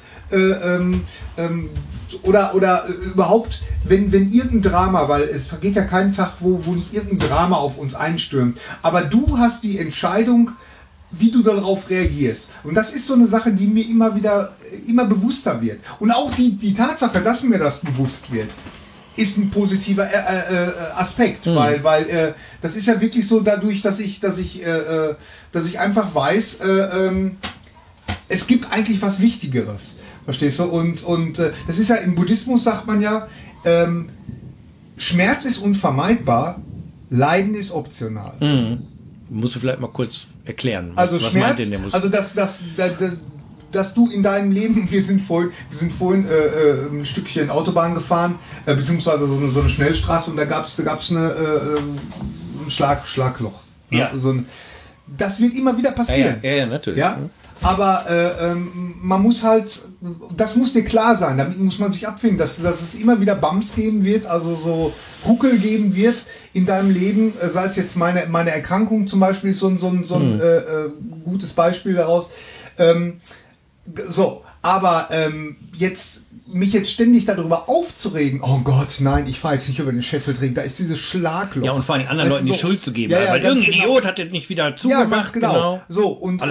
oder überhaupt, wenn irgendein Drama, weil es vergeht ja kein Tag, wo nicht irgendein Drama auf uns einstürmt, aber du hast die Entscheidung, wie du darauf reagierst. Und das ist so eine Sache, die mir immer bewusster wird. Und auch die Tatsache, dass mir das bewusst wird, ist ein positiver Aspekt, weil das ist ja wirklich so dadurch, dass ich einfach weiß, es gibt eigentlich was Wichtigeres. Verstehst du? Und das ist ja im Buddhismus, sagt man ja, Schmerz ist unvermeidbar, Leiden ist optional. Musst du vielleicht mal kurz erklären, was Schmerz, meint denn der Musik? Also dass du in deinem Leben, wir sind vorhin ein Stückchen Autobahn gefahren, beziehungsweise so eine Schnellstraße, und da gab's ein Schlagloch. Ja. Das wird immer wieder passieren. Ja, natürlich. Ja? Aber man muss halt, das muss dir klar sein, damit muss man sich abfinden, dass es immer wieder Bumps geben wird, also so Huckel geben wird in deinem Leben, sei es jetzt meine Erkrankung zum Beispiel, ist so ein gutes Beispiel daraus. Aber mich jetzt ständig darüber aufzuregen, oh Gott, nein, ich fahre jetzt nicht über den Scheffeltrink, da ist dieses Schlagloch. Ja, und vor allem anderen Leuten die Schuld zu geben, weil irgendein Idiot hat das nicht wieder zugemacht. Ja, ganz genau. So, und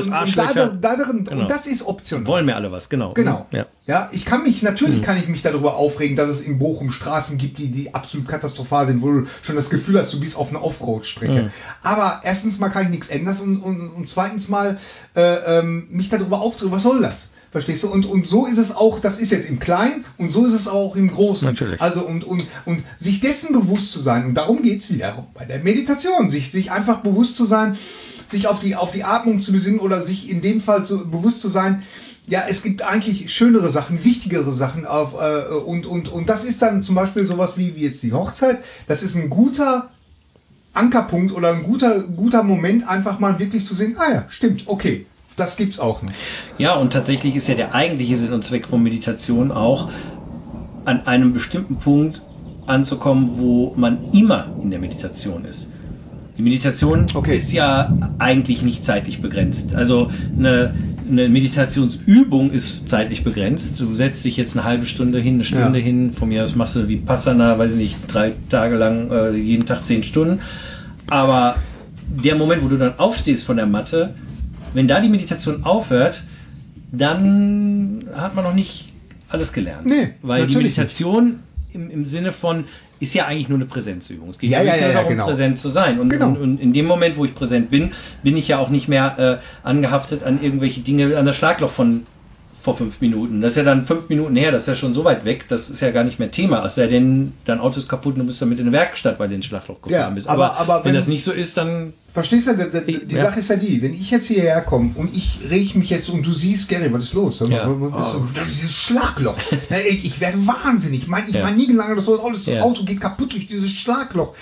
das ist optional. Wollen wir alle was, genau. Genau. Ja, kann ich mich darüber aufregen, dass es in Bochum Straßen gibt, die absolut katastrophal sind, wo du schon das Gefühl hast, du bist auf einer Offroad-Strecke. Aber erstens mal kann ich nichts ändern und zweitens mal mich darüber aufzuregen, was soll das? Verstehst du? Und so ist es auch, das ist jetzt im Kleinen und so ist es auch im Großen. Natürlich. Also und sich dessen bewusst zu sein, und darum geht's wieder bei der Meditation, sich einfach bewusst zu sein, sich auf die Atmung zu besinnen oder sich in dem Fall bewusst zu sein, ja, es gibt eigentlich schönere Sachen, wichtigere Sachen und das ist dann zum Beispiel sowas wie jetzt die Hochzeit. Das ist ein guter Ankerpunkt oder ein guter Moment, einfach mal wirklich zu sehen, ja, stimmt, okay. Das gibt's auch noch. Ja, und tatsächlich ist ja der eigentliche Sinn und Zweck von Meditation auch, an einem bestimmten Punkt anzukommen, wo man immer in der Meditation ist. Die Meditation ist ja eigentlich nicht zeitlich begrenzt. Also eine Meditationsübung ist zeitlich begrenzt. Du setzt dich jetzt eine halbe Stunde hin, eine Stunde hin. Von mir aus machst du Vipassana, weiß ich nicht, 3 Tage lang, jeden Tag 10 Stunden. Aber der Moment, wo du dann aufstehst von der Matte, wenn da die Meditation aufhört, dann hat man noch nicht alles gelernt. Nee, weil die Meditation im Sinne von ist ja eigentlich nur eine Präsenzübung. Es geht nur darum, präsent zu sein. Und in dem Moment, wo ich präsent bin ich ja auch nicht mehr angehaftet an irgendwelche Dinge, an das Schlagloch von vor 5 Minuten. Das ist ja dann 5 Minuten her, das ist ja schon so weit weg, das ist ja gar nicht mehr Thema. Es sei denn, dein Auto ist kaputt und du bist damit in der Werkstatt, weil du in den Schlagloch gefahren bist. Aber wenn das nicht so ist, dann... Verstehst du, die Sache ist ja die, wenn ich jetzt hierher komme und ich reg mich jetzt und du siehst, Gary, was ist los? Dieses Schlagloch. Ich werde wahnsinnig. Ich meine nie gelangt, das Auto geht kaputt durch dieses Schlagloch.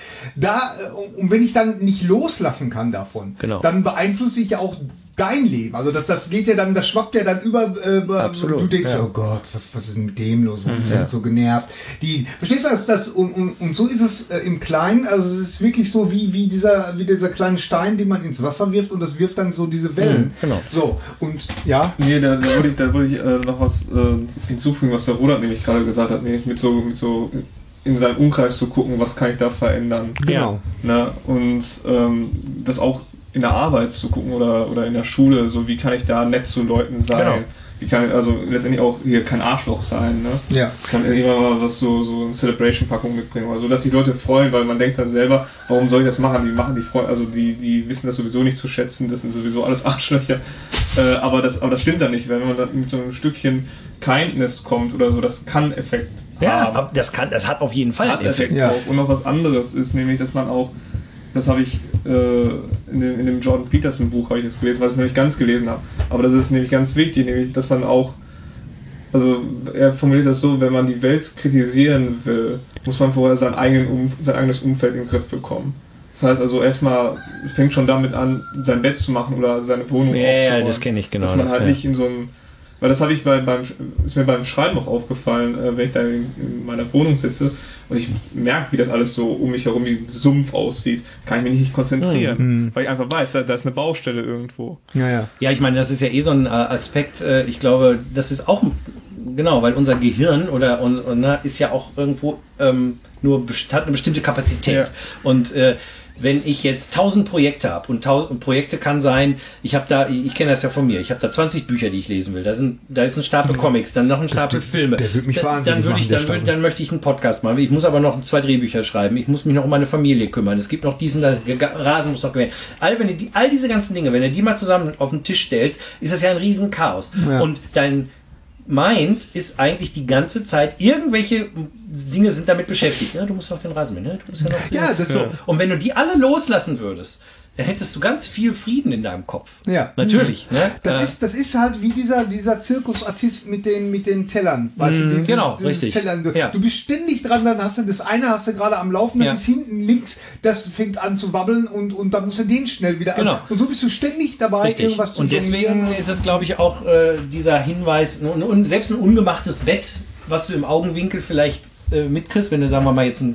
Und wenn ich dann nicht loslassen kann davon, dann beeinflusse ich ja auch dein Leben. Also das geht ja dann, das schwappt ja dann über. Absolut, du denkst, oh Gott, was ist denn mit dem los? Warum ist er so genervt? Verstehst du, und so ist es im Kleinen. Also es ist wirklich so wie dieser kleine Stein, den man ins Wasser wirft und das wirft dann so diese Wellen. So, und ja. Nee, da würde ich noch was hinzufügen, was der Roland nämlich gerade gesagt hat, nämlich mit so in seinem Umkreis zu gucken, was kann ich da verändern. Genau. Na, und das auch in der Arbeit zu gucken oder in der Schule, so wie kann ich da nett zu Leuten sein. Genau. Wie kann ich also letztendlich auch hier kein Arschloch sein, ne? Ja. Kann immer mal was so eine Celebration-Packung mitbringen oder so, dass die Leute freuen, weil man denkt dann selber, warum soll ich das machen? Die wissen das sowieso nicht zu schätzen, das sind sowieso alles Arschlöcher. Aber das stimmt dann nicht, wenn man dann mit so einem Stückchen Kindness kommt oder so, das kann Effekt haben. Ja, das hat auf jeden Fall einen Effekt auch. Und noch was anderes ist nämlich, dass man auch, das habe ich in dem Jordan Peterson Buch habe ich das gelesen, was ich noch nicht ganz gelesen habe. Aber das ist nämlich ganz wichtig, nämlich, dass man auch, also er formuliert das so, wenn man die Welt kritisieren will, muss man vorher sein eigenes Umfeld in den Griff bekommen. Das heißt also erstmal, fängt schon damit an, sein Bett zu machen oder seine Wohnung aufzuräumen. Ja, das kenne ich genau. Dass man halt nicht in so einem, weil das habe ich ist mir beim Schreiben auch aufgefallen, wenn ich da in meiner Wohnung sitze und ich merke, wie das alles so um mich herum wie ein Sumpf aussieht, kann ich mich nicht konzentrieren, weil ich einfach weiß, da ist eine Baustelle irgendwo. Ja, ich meine, das ist ja so ein Aspekt, ich glaube, das ist auch, genau, weil unser Gehirn ist ja auch irgendwo hat eine bestimmte Kapazität. Ja. Und wenn ich jetzt 1000 Projekte habe und Projekte kann sein, ich kenne das ja von mir, ich habe da 20 Bücher, die ich lesen will, da ist ein Stapel Comics, dann noch ein Stapel Filme, der würde mich wahnsinnig machen, dann möchte ich einen Podcast machen, ich muss aber noch 2 Drehbücher schreiben, ich muss mich noch um meine Familie kümmern, es gibt noch diesen, Rasen muss noch gewählt. All diese ganzen Dinge, wenn du die mal zusammen auf den Tisch stellst, ist das ja ein riesen Chaos. Ja. Und dein Mind ist eigentlich die ganze Zeit, irgendwelche Dinge sind damit beschäftigt. Ne? Du musst noch den Rasenmähen, ne? Du musst ja noch das ist so. Und wenn du die alle loslassen würdest, dann hättest du ganz viel Frieden in deinem Kopf. Ja. Natürlich. Ne? Das ist halt wie dieser Zirkusartist mit den Tellern. Weißt du, dieses richtig. Tellern. Du bist ständig dran, dann hast du das eine gerade am Laufen, dann ist hinten links, das fängt an zu wabbeln und dann musst du den schnell wieder an. Und so bist du ständig dabei, richtig. Irgendwas zu Und deswegen ist es, glaube ich, auch dieser Hinweis, selbst ein ungemachtes Bett, was du im Augenwinkel vielleicht mitkriegst, wenn du, sagen wir mal, jetzt ein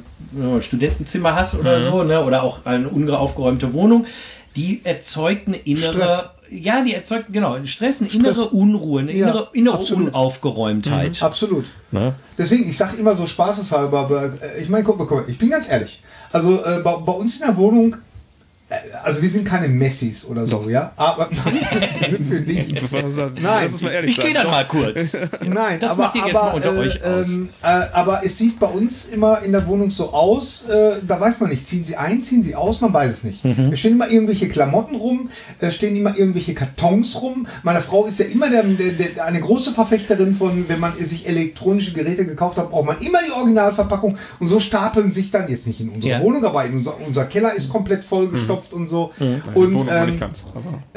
Studentenzimmer hast oder so, ne, oder auch eine unaufgeräumte Wohnung, die erzeugt eine innere Ja, die erzeugt, genau, Stress, eine innere Unruhe, eine innere Unaufgeräumtheit. Absolut. Na? Deswegen, ich sage immer so spaßeshalber, aber ich meine, guck mal, ich bin ganz ehrlich. Also bei uns in der Wohnung, also wir sind keine Messis oder so, ja, aber sind wir nicht. Nein, ich gehe dann mal kurz. Nein, das macht ihr jetzt mal unter euch aus. Aber es sieht bei uns immer in der Wohnung so aus, da weiß man nicht, ziehen sie ein, ziehen sie aus, man weiß es nicht. Es stehen immer irgendwelche Klamotten rum, stehen immer irgendwelche Kartons rum. Meine Frau ist ja immer eine große Verfechterin von, wenn man sich elektronische Geräte gekauft hat, braucht man immer die Originalverpackung und so stapeln sich dann, jetzt nicht in unserer Wohnung, aber in unser Keller ist komplett vollgestopft und so. Und nicht ganz,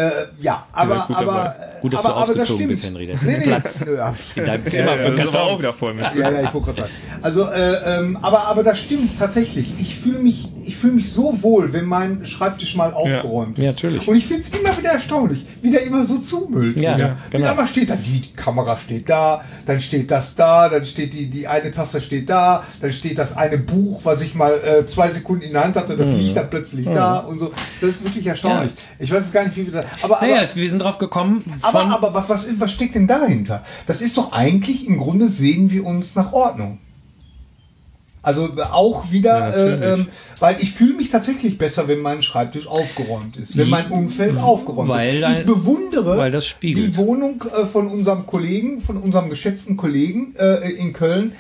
aber gut, dass du ausgezogen bist, Henry. Das ist Platz in deinem Zimmer für Kartons. Auch wieder voll mit. Ja, ich wollte gerade sagen. Also, aber das stimmt tatsächlich. Ich fühle mich so wohl, wenn mein Schreibtisch mal aufgeräumt ist. Ja, natürlich. Und ich finde es immer wieder erstaunlich, wie der immer so zumüllt. Ja, genau. Aber steht dann, die Kamera steht da, dann steht das da, dann steht die eine Tasse steht da, dann steht das eine Buch, was ich mal 2 Sekunden in der Hand hatte, das liegt dann plötzlich da und so. Das ist wirklich erstaunlich. Ja. Ich weiß jetzt gar nicht, wie wir da... Aber wir sind drauf gekommen... Aber was steckt denn dahinter? Das ist doch eigentlich, im Grunde sehen wir uns nach Ordnung. Also auch wieder, weil ich fühle mich tatsächlich besser, wenn mein Schreibtisch aufgeräumt ist, wenn mein Umfeld aufgeräumt ist. Ich bewundere die Wohnung von unserem Kollegen, von unserem geschätzten Kollegen in Köln,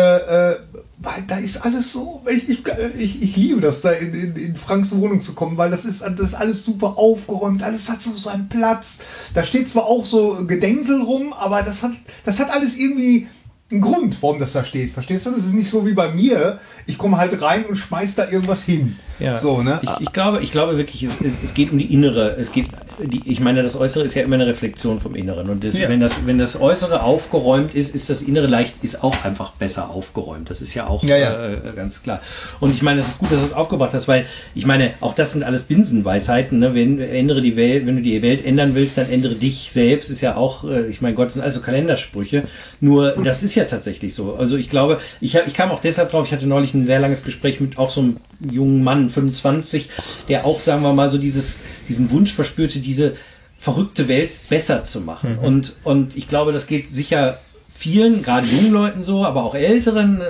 weil da ist alles so, ich liebe das, da in Franks Wohnung zu kommen, weil das ist alles super aufgeräumt, alles hat so seinen Platz. Da steht zwar auch so Gedängsel rum, aber das hat alles irgendwie einen Grund, warum das da steht. Verstehst du? Das ist nicht so wie bei mir. Ich komme halt rein und schmeiß da irgendwas hin. Ja. So, ne? Ich glaube wirklich, es geht um die innere, ich meine, das Äußere ist ja immer eine Reflexion vom Inneren. Und wenn das Äußere aufgeräumt ist das Innere ist auch einfach besser aufgeräumt. Das ist ja auch ganz klar. Und ich meine, es ist gut, dass du es aufgebracht hast, weil ich meine, auch das sind alles Binsenweisheiten. Ne? Wenn du die Welt ändern willst, dann ändere dich selbst. Ist ja auch, ich meine, Gott, sind also Kalendersprüche. Nur, das ist ja tatsächlich so. Also ich glaube, ich kam auch deshalb drauf, ich hatte neulich ein sehr langes Gespräch mit auch so einem jungen Mann, 25, der auch, sagen wir mal, so diesen Wunsch verspürte, diese verrückte Welt besser zu machen. Und ich glaube, das geht sicher vielen, gerade jungen Leuten so, aber auch Älteren,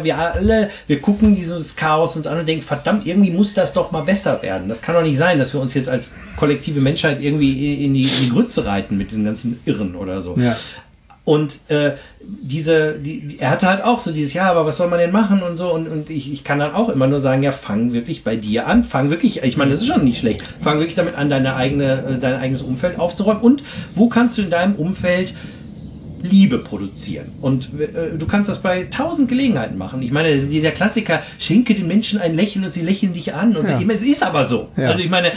wir gucken dieses Chaos uns an und denken, verdammt, irgendwie muss das doch mal besser werden. Das kann doch nicht sein, dass wir uns jetzt als kollektive Menschheit irgendwie in die Grütze reiten mit diesen ganzen Irren oder so. Ja. Und er hatte halt auch so dieses, aber was soll man denn machen und so, und ich kann dann auch immer nur sagen, ja, fang wirklich bei dir an, ich meine, das ist schon nicht schlecht, fang wirklich damit an, dein eigenes Umfeld aufzuräumen, und wo kannst du in deinem Umfeld Liebe produzieren. Und du kannst das bei 1000 Gelegenheiten machen. Ich meine, dieser Klassiker, schenke den Menschen ein Lächeln und sie lächeln dich an. Und es ist aber so. Ja. Also ich meine,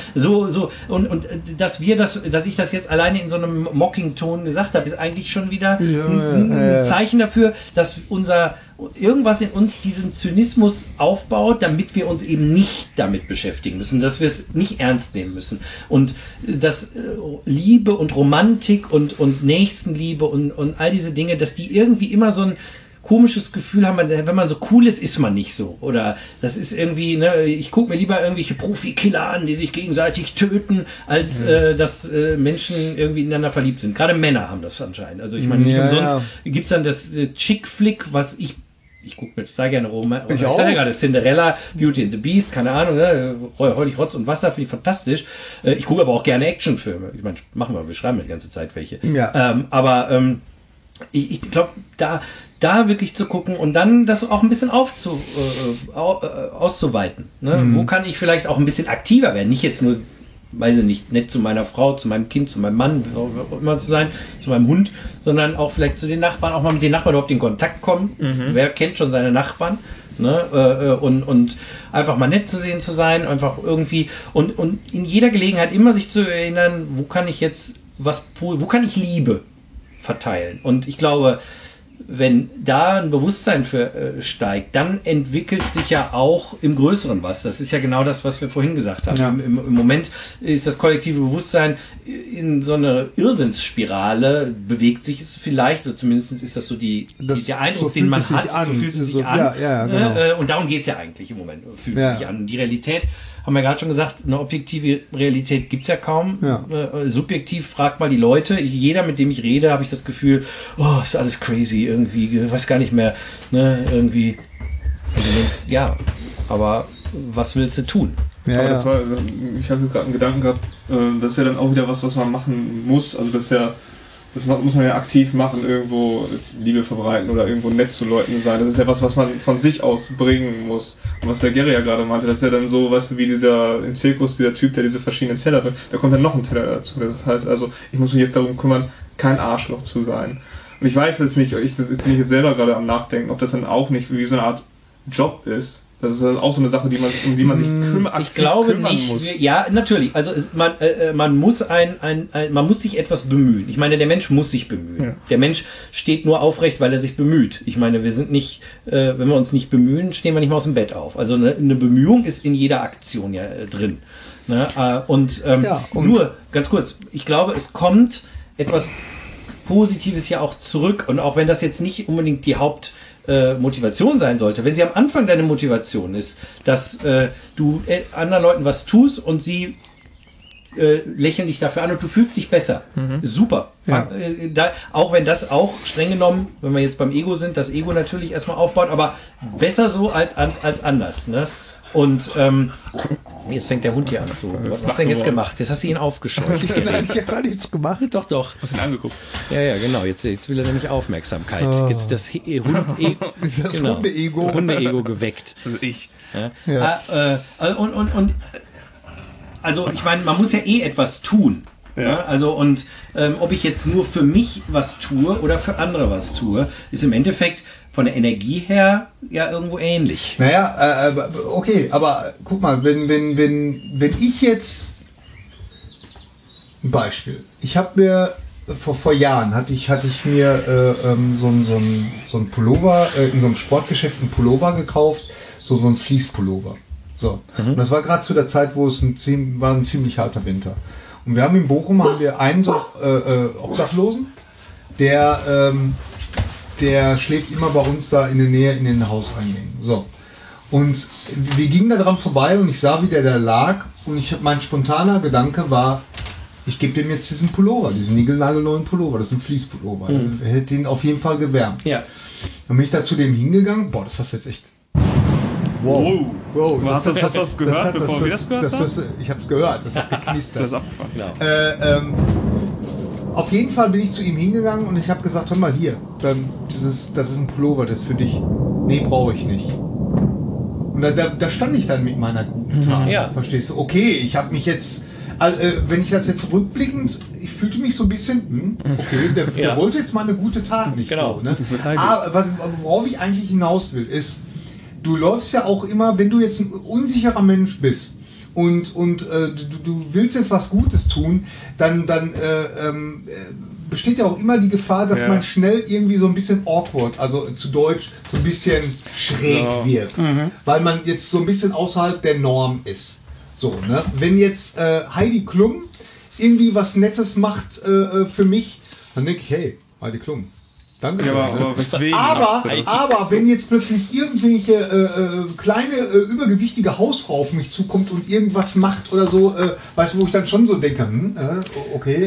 und dass ich das jetzt alleine in so einem Mocking-Ton gesagt habe, ist eigentlich schon wieder ein Zeichen dafür, dass irgendwas in uns diesen Zynismus aufbaut, damit wir uns eben nicht damit beschäftigen müssen, dass wir es nicht ernst nehmen müssen. Und dass Liebe und Romantik und Nächstenliebe und all diese Dinge, dass die irgendwie immer so ein komisches Gefühl haben, wenn man so cool ist man nicht so. Oder das ist irgendwie, ne, ich gucke mir lieber irgendwelche Profikiller an, die sich gegenseitig töten, als dass Menschen irgendwie ineinander verliebt sind. Gerade Männer haben das anscheinend. Also ich meine, nicht umsonst gibt es dann das Chick-Flick, was ich gucke mir total gerne ich sage ja gerade Cinderella, Beauty and the Beast, keine Ahnung, ne? Heulig Rotz und Wasser, finde ich fantastisch. Ich gucke aber auch gerne Actionfilme. Ich meine, wir schreiben ja die ganze Zeit welche. Ja. Ich glaube, da wirklich zu gucken und dann das auch ein bisschen auszuweiten. Ne? Wo kann ich vielleicht auch ein bisschen aktiver werden? Nicht jetzt nur, weiß ich nicht, nett zu meiner Frau, zu meinem Kind, zu meinem Mann, immer zu sein, zu meinem Hund, sondern auch vielleicht zu den Nachbarn, auch mal mit den Nachbarn überhaupt in Kontakt kommen. Wer kennt schon seine Nachbarn? Ne? Und einfach mal nett zu sehen zu sein, einfach irgendwie und in jeder Gelegenheit immer sich zu erinnern, wo kann ich Liebe verteilen? Und ich glaube, wenn da ein Bewusstsein für steigt, dann entwickelt sich ja auch im Größeren was. Das ist ja genau das, was wir vorhin gesagt haben. Ja. Im Moment ist das kollektive Bewusstsein in so eine Irrsinnsspirale, bewegt sich es vielleicht, oder zumindest ist das so der Eindruck, so den man fühlt es hat, sich an. so fühlt es sich So, an. ja, genau. Und darum geht es ja eigentlich im Moment, fühlt es Ja. sich an. Die Realität, haben wir gerade schon gesagt, eine objektive Realität gibt es ja kaum. Ja. Subjektiv fragt mal die Leute. Jeder, mit dem ich rede, habe ich das Gefühl, oh, ist alles crazy irgendwie, ich weiß gar nicht mehr, ne, irgendwie. Und du denkst, ja, aber was willst du tun? Ja, Aber ja. das war, ich habe jetzt gerade einen Gedanken gehabt, das ist ja dann auch wieder was man machen muss. Also das muss man ja aktiv machen, irgendwo jetzt Liebe verbreiten oder irgendwo nett zu Leuten sein. Das ist ja was man von sich aus bringen muss. Und was der Gary ja gerade meinte, das ist ja dann so, weißt du, wie im Zirkus, dieser Typ, der diese verschiedenen Teller bringt, da kommt dann noch ein Teller dazu. Das heißt also, ich muss mich jetzt darum kümmern, kein Arschloch zu sein. Und ich weiß jetzt nicht, ich bin jetzt selber gerade am Nachdenken, ob das dann auch nicht wie so eine Art Job ist. Das ist auch so eine Sache, um die man sich Ich glaube kümmern nicht. muss. Ja, natürlich. Also man muss man muss sich etwas bemühen. Ich meine, der Mensch muss sich bemühen. Ja. Der Mensch steht nur aufrecht, weil er sich bemüht. Ich meine, wir sind nicht, wenn wir uns nicht bemühen, stehen wir nicht mal aus dem Bett auf. Also eine Bemühung ist in jeder Aktion ja drin. Ne? Und nur ganz kurz. Ich glaube, es kommt etwas Positives ja auch zurück. Und auch wenn das jetzt nicht unbedingt die Motivation sein sollte, wenn sie am Anfang deine Motivation ist, dass du anderen Leuten was tust und sie lächeln dich dafür an und du fühlst dich besser. Super. Ja. Auch wenn das auch streng genommen, wenn wir jetzt beim Ego sind, das Ego natürlich erstmal aufbaut, aber besser so als anders. Ne? Und jetzt fängt der Hund hier an. So. Was hast du denn jetzt gemacht? Jetzt hast du ihn aufgescheucht. Nein, ich habe gar nichts gemacht. Doch. Hast du ihn angeguckt? Ja, genau. Jetzt will er nämlich Aufmerksamkeit. Jetzt das Hunde-Ego. Hunde-Ego geweckt. Also ich. Ja. Also ich meine, man muss ja etwas tun. Ja. Ja, also ob ich jetzt nur für mich was tue oder für andere was tue, ist im Endeffekt von der Energie her ja irgendwo ähnlich. Naja, okay, aber guck mal, wenn ich jetzt ein Beispiel, ich habe mir vor Jahren hatte ich mir so ein Pullover in so einem Sportgeschäft einen Pullover gekauft, so ein Fleece-Pullover. So. Und das war gerade zu der Zeit, wo es ein ziemlich harter Winter. Und wir haben in Bochum einen so Obdachlosen, der schläft immer bei uns da in der Nähe in den Hauseingängen. So. Und wir gingen da dran vorbei und ich sah, wie der da lag. Und mein spontaner Gedanke war, ich gebe dem jetzt diesen Pullover, diesen niegelnagelneuen Pullover, das ist ein Fließpullover. Er hätte ihn auf jeden Fall gewärmt. Ja. Dann bin ich da zu dem hingegangen. Boah, das hast du jetzt echt... Wow. Hast du das gehört, bevor wir das gehört haben? Ich habe es gehört, das hat geknistert. Das ist abgefahren. Genau. Auf jeden Fall bin ich zu ihm hingegangen und ich habe gesagt, hör mal hier, das ist ein Pullover, das ist für dich. Nee, brauche ich nicht. Und da stand ich dann mit meiner guten Tat. Ja. Verstehst du? Okay, ich habe mich jetzt, wenn ich das jetzt rückblickend, ich fühlte mich so ein bisschen, okay, der wollte jetzt mal eine gute Tat nicht. Genau. So, ne? Aber worauf ich eigentlich hinaus will, ist, du läufst ja auch immer, wenn du jetzt ein unsicherer Mensch bist und du willst jetzt was Gutes tun, dann besteht ja auch immer die Gefahr, dass man schnell irgendwie so ein bisschen awkward, also zu Deutsch so ein bisschen schräg wirkt, weil man jetzt so ein bisschen außerhalb der Norm ist. So, ne? Wenn jetzt Heidi Klum irgendwie was Nettes macht für mich, dann denke ich, hey, Heidi Klum. Danke. Ja, aber weswegen? Aber wenn jetzt plötzlich irgendwelche kleine, übergewichtige Hausfrau auf mich zukommt und irgendwas macht oder so, weißt du, wo ich dann schon so denke, okay.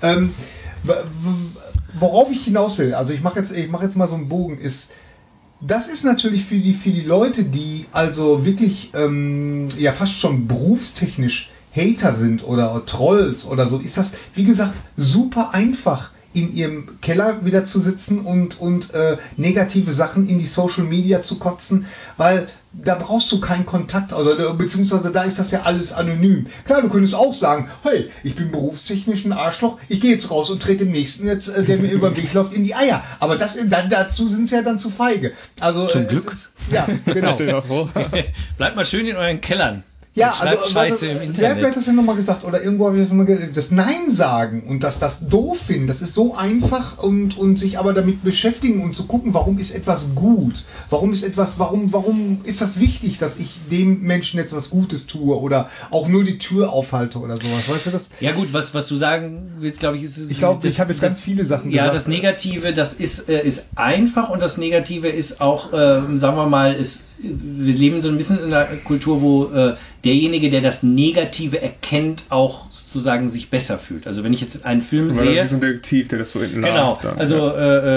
Worauf ich hinaus will, also ich mache jetzt mal so einen Bogen, ist, das ist natürlich für die Leute, die also wirklich ja fast schon berufstechnisch Hater sind oder Trolls oder so, ist das, wie gesagt, super einfach, in ihrem Keller wieder zu sitzen und negative Sachen in die Social Media zu kotzen, weil da brauchst du keinen Kontakt, also, beziehungsweise da ist das ja alles anonym. Klar, du könntest auch sagen, hey, ich bin berufstechnisch ein Arschloch, ich gehe jetzt raus und trete dem Nächsten, jetzt, der mir über den Weg läuft, in die Eier. Aber dazu sind sie ja dann zu feige. Also, Zum Glück. Ja, genau. Stell dir mal vor. Bleibt mal schön in euren Kellern. Ja, schreibt also Scheiße im Internet. Wer hat das denn nochmal gesagt? Oder irgendwo habe ich das nochmal gesagt. Das Nein sagen und das doof finden, das ist so einfach und sich aber damit beschäftigen und zu gucken, warum ist etwas gut? Warum ist ist das wichtig, dass ich dem Menschen jetzt was Gutes tue oder auch nur die Tür aufhalte oder sowas? Weißt du das? Ja gut, was du sagen willst, glaube ich, ist... Ich glaube, ich habe jetzt ganz viele Sachen ja, gesagt. das Negative, das ist einfach und das Negative ist auch, sagen wir mal, wir leben so ein bisschen in einer Kultur, wo derjenige, der das Negative erkennt, auch sozusagen sich besser fühlt. Also wenn ich jetzt einen Film sehe... Wie so ein Detektiv, der das so entlarvt. Genau, dann, also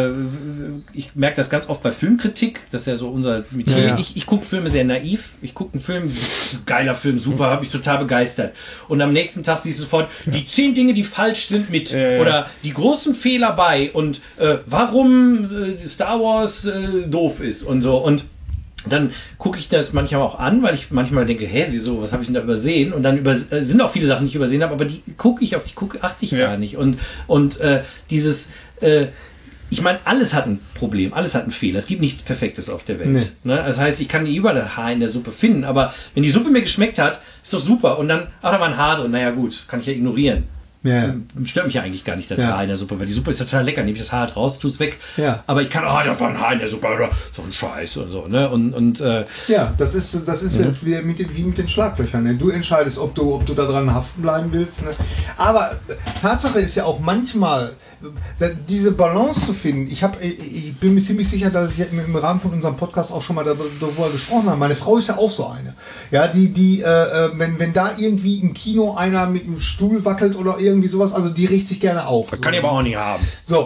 ich merke das ganz oft bei Filmkritik, das ist ja so unser Metier. Ja, ja. Ich gucke Filme sehr naiv. Ich gucke einen Film, geiler Film, super, habe ich total begeistert. Und am nächsten Tag siehst du sofort, die 10 Dinge, die falsch sind mit, oder die großen Fehler bei und warum Star Wars doof ist und so. Und dann gucke ich das manchmal auch an, weil ich manchmal denke, wieso, was habe ich denn da übersehen? Und dann sind auch viele Sachen, die ich übersehen habe, aber achte ich gar nicht. Und dieses, ich meine, alles hat ein Problem, alles hat einen Fehler. Es gibt nichts Perfektes auf der Welt. Nee. Ne? Das heißt, ich kann nie überall Haar in der Suppe finden, aber wenn die Suppe mir geschmeckt hat, ist doch super. Und dann, da war ein Haar drin, naja gut, kann ich ja ignorieren. Ja. Stört mich ja eigentlich gar nicht, das Ja. Haar in der Suppe, weil die Suppe ist total lecker. Nehme ich das Haar halt raus, tu's weg. Ja. Aber ich kann, da war ein Haar in der Suppe, oder so ein Scheiß und so. Ne? Ja, das ist jetzt wie mit den Schlaglöchern. Ne? Du entscheidest, ob du da dran haften bleiben willst. Ne? Aber Tatsache ist ja auch manchmal, diese Balance zu finden. Ich bin mir ziemlich sicher, dass ich im Rahmen von unserem Podcast auch schon mal darüber gesprochen habe. Meine Frau ist ja auch so eine. Ja, wenn da irgendwie im Kino einer mit einem Stuhl wackelt oder irgendwie sowas, also die riecht sich gerne auf. Das kann ich aber auch nicht haben. So,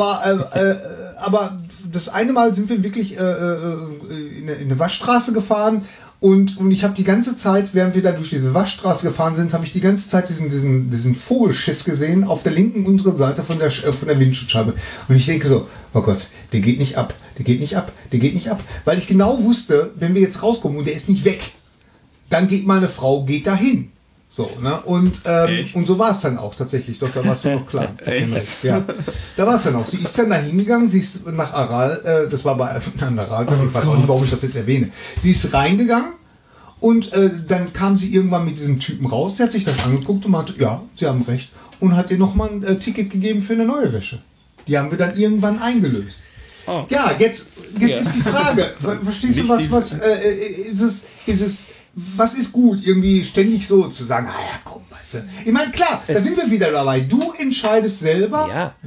aber das eine Mal sind wir wirklich in eine Waschstraße gefahren und ich habe die ganze Zeit, während wir da durch diese Waschstraße gefahren sind, habe ich die ganze Zeit diesen Vogelschiss gesehen auf der linken unteren Seite von der Windschutzscheibe. Und ich denke so, oh Gott, der geht nicht ab, der geht nicht ab, der geht nicht ab. Weil ich genau wusste, wenn wir jetzt rauskommen und der ist nicht weg, dann geht meine Frau dahin. So, ne? Und so war es dann auch tatsächlich. Doch, da warst du noch klar. Echt? Ja. Da war es dann auch. Sie ist dann da hingegangen, sie ist nach Aral, das war bei Aral, ich weiß auch nicht, warum ich das jetzt erwähne. Sie ist reingegangen und dann kam sie irgendwann mit diesem Typen raus, der hat sich das angeguckt und meinte, ja, Sie haben recht. Und hat ihr nochmal ein Ticket gegeben für eine neue Wäsche. Die haben wir dann irgendwann eingelöst. Oh. Ja, jetzt ist die Frage, verstehst du, was ist gut, irgendwie ständig so zu sagen, ja komm, weißt du. Ich meine, klar, da sind wir wieder dabei. Du entscheidest selber,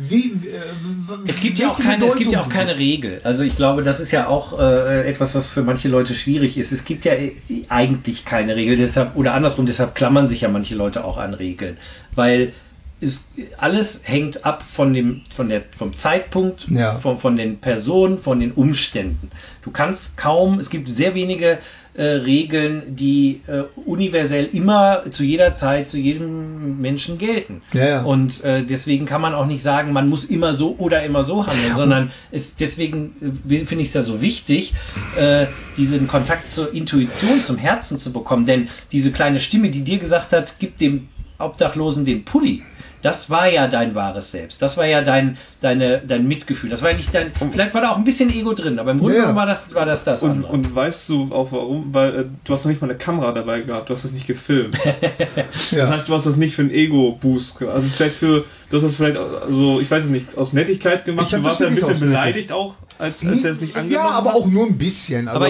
es gibt ja auch keine Regel. Also ich glaube, das ist ja auch etwas, was für manche Leute schwierig ist. Es gibt ja eigentlich keine Regel, deshalb klammern sich ja manche Leute auch an Regeln. Weil alles hängt ab vom Zeitpunkt, von den Personen, von den Umständen. Du kannst es gibt sehr wenige Regeln, die universell immer zu jeder Zeit, zu jedem Menschen gelten. Ja. Und deswegen kann man auch nicht sagen, man muss immer so oder immer so handeln, sondern deswegen finde ich es ja so wichtig, diesen Kontakt zur Intuition, zum Herzen zu bekommen. Denn diese kleine Stimme, die dir gesagt hat, gib dem Obdachlosen den Pulli, das war ja dein wahres Selbst. Das war ja dein Mitgefühl. Das war ja nicht vielleicht war da auch ein bisschen Ego drin, aber im Grunde war das. Und weißt du auch warum? Weil du hast noch nicht mal eine Kamera dabei gehabt, du hast das nicht gefilmt. Das heißt, du hast das nicht für einen Ego-Boost. Also du hast das vielleicht, also ich weiß es nicht, aus Nettigkeit gemacht. Du warst ja ein bisschen beleidigt auch, als er es nicht angenommen hat. Ja, aber auch nur ein bisschen. Also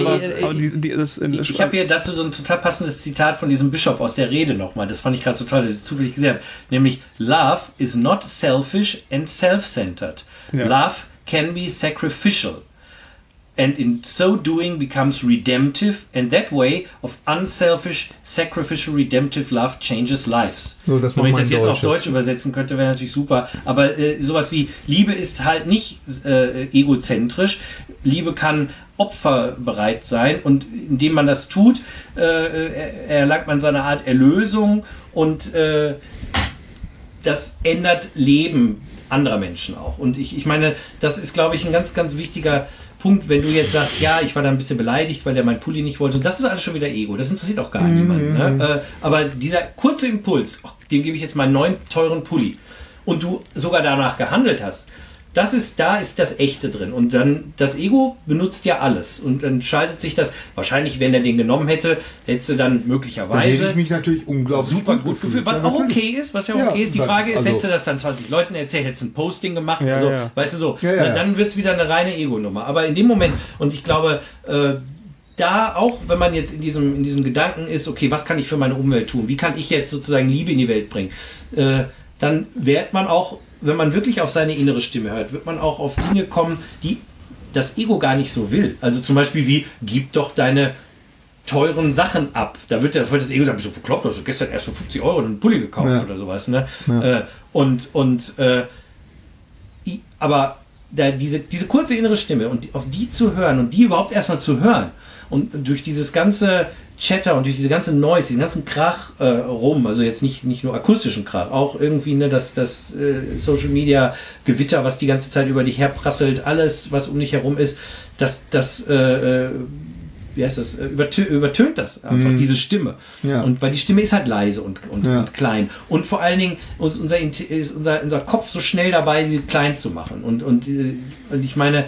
ich habe hier dazu so ein total passendes Zitat von diesem Bischof aus der Rede nochmal. Das fand ich gerade so toll, das ich zufällig gesehen habe. Nämlich, Love is not selfish and self-centered. Ja. Love can be sacrificial. And in so doing becomes redemptive, and that way of unselfish, sacrificial, redemptive love changes lives. So, das wenn ich das jetzt Deutsch auf Deutsch übersetzen könnte, wäre natürlich super. Aber sowas wie Liebe ist halt nicht egozentrisch. Liebe kann opferbereit sein, und indem man das tut, erlangt man seine Art Erlösung, und das ändert Leben anderer Menschen auch. Und ich meine, das ist, glaube ich, ein ganz, ganz wichtiger Punkt, wenn du jetzt sagst, ja, ich war da ein bisschen beleidigt, weil der mein Pulli nicht wollte. Und das ist alles schon wieder Ego. Das interessiert auch gar niemanden. Ne? Aber dieser kurze Impuls, dem gebe ich jetzt meinen neuen, teuren Pulli, und du sogar danach gehandelt hast, da ist das Echte drin. Und dann, das Ego benutzt ja alles. Und dann schaltet sich das, wahrscheinlich, wenn er den genommen hätte, hätte dann möglicherweise. Da hätte ich mich natürlich unglaublich super gut gefühlt. Was auch okay ist, Die Frage ist, hättest du das dann 20 Leuten erzählt, hättest du ein Posting gemacht, weißt du so. Dann wird es wieder eine reine Ego-Nummer. Aber in dem Moment, und ich glaube, da auch, wenn man jetzt in diesem Gedanken ist, okay, was kann ich für meine Umwelt tun? Wie kann ich jetzt sozusagen Liebe in die Welt bringen? Dann wird man auch, wenn man wirklich auf seine innere Stimme hört, wird man auch auf Dinge kommen, die das Ego gar nicht so will. Also zum Beispiel wie, gib doch deine teuren Sachen ab. Da wird das Ego sagen, bist du bekloppt, hast du gestern erst für 50 Euro einen Pulli gekauft oder sowas. Ne? Ja. Aber diese kurze innere Stimme und auf die zu hören und die überhaupt erstmal zu hören und durch dieses ganze Chatter und durch diese ganze Noise, diesen ganzen Krach rum, also jetzt nicht nur akustischen Krach, auch irgendwie das Social Media Gewitter, was die ganze Zeit über dich herprasselt, alles, was um dich herum ist, wie heißt das, übertönt das einfach, diese Stimme. Ja. Und weil die Stimme ist halt leise und klein. Und vor allen Dingen ist unser Kopf so schnell dabei, sie klein zu machen. Und ich meine,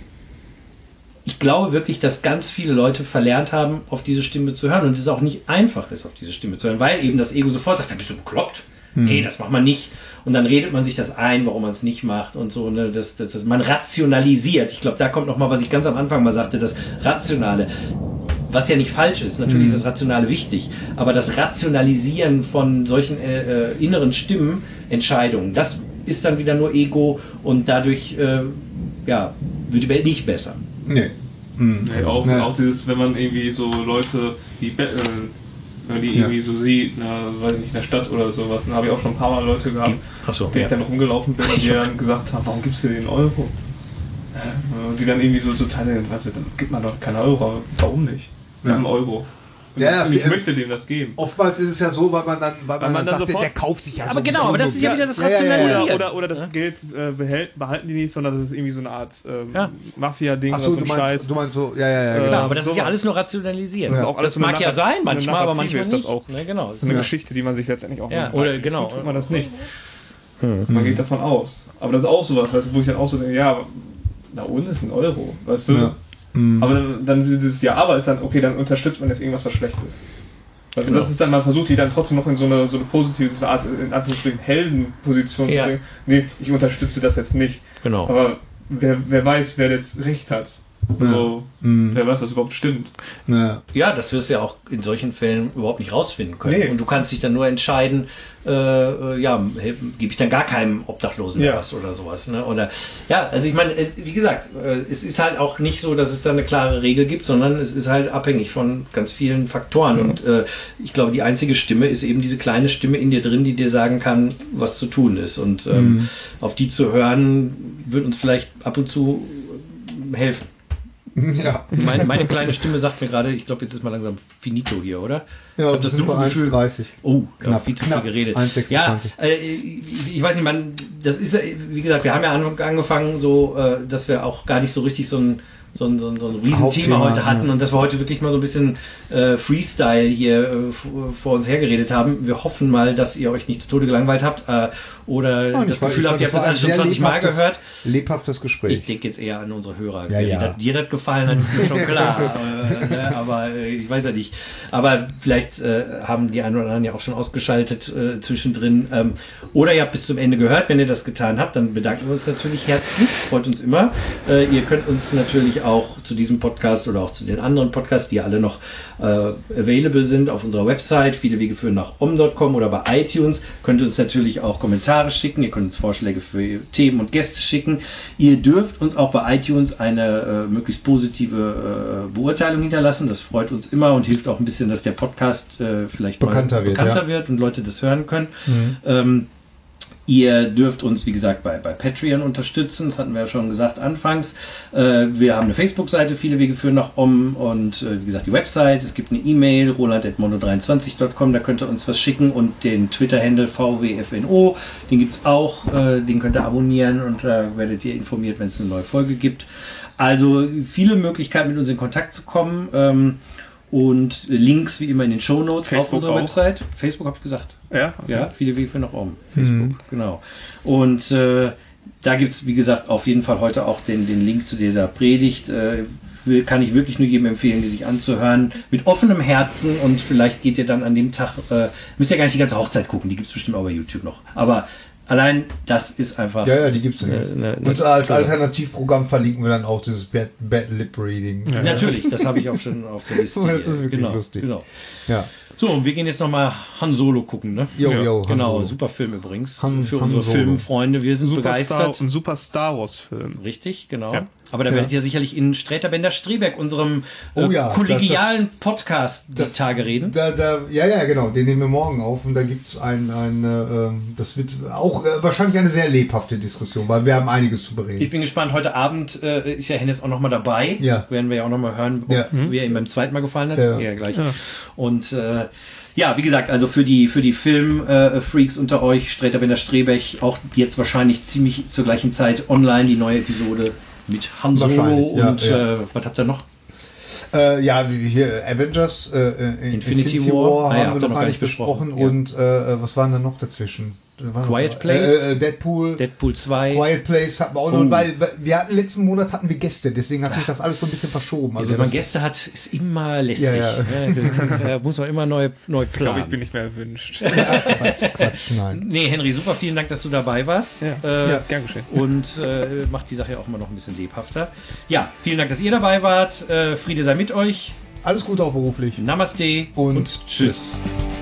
ich glaube wirklich, dass ganz viele Leute verlernt haben, auf diese Stimme zu hören. Und es ist auch nicht einfach, auf diese Stimme zu hören, weil eben das Ego sofort sagt, da bist du bekloppt. Nee, das macht man nicht. Und dann redet man sich das ein, warum man es nicht macht und so. Ne? Man rationalisiert. Ich glaube, da kommt nochmal, was ich ganz am Anfang mal sagte, das Rationale. Was ja nicht falsch ist. Natürlich ist das Rationale wichtig. Aber das Rationalisieren von solchen inneren Stimmen, Entscheidungen, das ist dann wieder nur Ego und dadurch wird die Welt nicht besser. Nee. Auch dieses, wenn man irgendwie so Leute, die irgendwie so sieht, weiß ich nicht, in der Stadt oder sowas, dann habe ich auch schon ein paar Mal Leute gehabt, denen ich dann rumgelaufen bin und die dann gesagt haben, warum gibst du den Euro? Und die dann irgendwie so teilen, dann gibt man doch keine Euro, aber warum nicht? Wir haben Euro. Ich möchte dem das geben. Oftmals ist es ja so, weil man dann sagt, sofort, der kauft sich ja aber so. Aber genau, aber das ist ja wieder das Rationalisieren. Oder das Geld behalten die nicht, sondern das ist irgendwie so eine Art Mafia-Ding oder so ein Scheiß. Du meinst so, genau, aber das ist ja alles nur rationalisieren. Das, das mag ja sein, manchmal, aber manchmal ist das auch. Ne, genau. Das ist eine Geschichte, die man sich letztendlich auch macht. Oder genau. Tut man das nicht. Man geht davon aus. Aber das ist auch sowas, wo ich dann auch so denke, da unten ist ein Euro, weißt du? Ja. Aber dann dieses aber ist dann, okay, dann unterstützt man jetzt irgendwas, was schlecht ist. Also das ist dann, man versucht die dann trotzdem noch in so eine positive, so eine Art, in Anführungsstrichen, Heldenposition zu bringen. Nee, ich unterstütze das jetzt nicht. Genau. Aber wer weiß, wer jetzt recht hat. Also, wer weiß, was überhaupt stimmt. Ja, das wirst du ja auch in solchen Fällen überhaupt nicht rausfinden können. Nee. Und du kannst dich dann nur entscheiden, gebe ich dann gar keinem Obdachlosen was oder sowas. Ne? Oder also ich meine, wie gesagt, es ist halt auch nicht so, dass es da eine klare Regel gibt, sondern es ist halt abhängig von ganz vielen Faktoren. Und ich glaube, die einzige Stimme ist eben diese kleine Stimme in dir drin, die dir sagen kann, was zu tun ist. Und auf die zu hören, wird uns vielleicht ab und zu helfen. Ja. Meine kleine Stimme sagt mir gerade, ich glaube, jetzt ist mal langsam finito hier, oder? Ja, das sind 1,30. Oh, knapp, viel zu viel geredet. 1,26. Ja, ich weiß nicht, das ist, wie gesagt, wir haben ja angefangen, so, dass wir auch gar nicht so richtig so ein Riesenthema heute hatten und dass wir heute wirklich mal so ein bisschen Freestyle hier vor uns hergeredet haben. Wir hoffen mal, dass ihr euch nicht zu Tode gelangweilt habt oder das Gefühl habt, ihr habt das alles schon 20 Mal gehört. Lebhaftes Gespräch. Ich denke jetzt eher an unsere Hörer. Ja. Dir das gefallen hat, ist mir schon klar. Aber ich weiß ja nicht. Aber vielleicht haben die einen oder anderen ja auch schon ausgeschaltet zwischendrin. Oder ihr habt bis zum Ende gehört. Wenn ihr das getan habt, dann bedanken wir uns natürlich herzlich. Freut uns immer. Ihr könnt uns natürlich auch zu diesem Podcast oder auch zu den anderen Podcasts, die alle noch available sind auf unserer Website, viele Wege führen nach om.com oder bei iTunes, könnt ihr uns natürlich auch Kommentare schicken, ihr könnt uns Vorschläge für Themen und Gäste schicken. Ihr dürft uns auch bei iTunes eine möglichst positive Beurteilung hinterlassen, das freut uns immer und hilft auch ein bisschen, dass der Podcast vielleicht bekannter wird und Leute das hören können. Ihr dürft uns, wie gesagt, bei Patreon unterstützen. Das hatten wir ja schon gesagt anfangs. Wir haben eine Facebook-Seite, viele Wege führen nach Om und wie gesagt die Website. Es gibt eine E-Mail, roland@mono23.com, da könnt ihr uns was schicken und den Twitter-Handle VWFNO, den gibt es auch. Den könnt ihr abonnieren und da werdet ihr informiert, wenn es eine neue Folge gibt. Also viele Möglichkeiten, mit uns in Kontakt zu kommen. Und Links wie immer in den Shownotes auf unserer Website. Facebook habe ich gesagt. Ja? Ja, viele Wege für nach oben. Facebook, genau. Und da gibt es, wie gesagt, auf jeden Fall heute auch den Link zu dieser Predigt. Kann ich wirklich nur jedem empfehlen, die sich anzuhören. Mit offenem Herzen und vielleicht geht ihr dann an dem Tag, müsst ihr gar nicht die ganze Hochzeit gucken, die gibt es bestimmt auch bei YouTube noch. Aber allein das ist einfach... Ja, die gibt es nicht. Und als Alternativprogramm verlinken wir dann auch dieses Bad Lip Reading. Ja, natürlich, das habe ich auch schon auf der Liste. Das ist wirklich lustig. Genau. Ja. So, und wir gehen jetzt nochmal Han Solo gucken, ne? Jo, genau, Solo. super Film übrigens. Für Han unsere Solo. Filmfreunde, wir sind begeistert. Ein super Star Wars-Film. Richtig, genau. Ja. Aber da werdet ihr sicherlich in Sträter-Bender-Streberg, unserem kollegialen Podcast, die Tage reden. Ja, genau, den nehmen wir morgen auf und da gibt es das wird auch wahrscheinlich eine sehr lebhafte Diskussion, weil wir haben einiges zu bereden. Ich bin gespannt, heute Abend ist ja Hennes auch nochmal dabei. Ja. Werden wir ja auch nochmal hören, wie er ihm beim zweiten Mal gefallen hat. Ja. Gleich. Ja. Und ja, wie gesagt, also für die Film-Freaks unter euch, Sträter-Bender-Streberg, auch jetzt wahrscheinlich ziemlich zur gleichen Zeit online die neue Episode mit Han Solo und was habt ihr noch? Hier Avengers, Infinity War. haben wir noch gar nicht besprochen. Ja. Und was waren da noch dazwischen? Quiet Place, Deadpool 2. Quiet Place hatten wir auch noch, weil wir hatten letzten Monat hatten wir Gäste, deswegen hat sich das alles so ein bisschen verschoben. Also wenn man Gäste hat, ist immer lästig. Da muss man immer neu planen. Ich glaube, ich bin nicht mehr erwünscht. Quatsch, nein. Nee, Henry, super, vielen Dank, dass du dabei warst. Ja, gern geschehen. Und macht die Sache ja auch immer noch ein bisschen lebhafter. Ja, vielen Dank, dass ihr dabei wart. Friede sei mit euch. Alles Gute auch beruflich. Namaste und tschüss.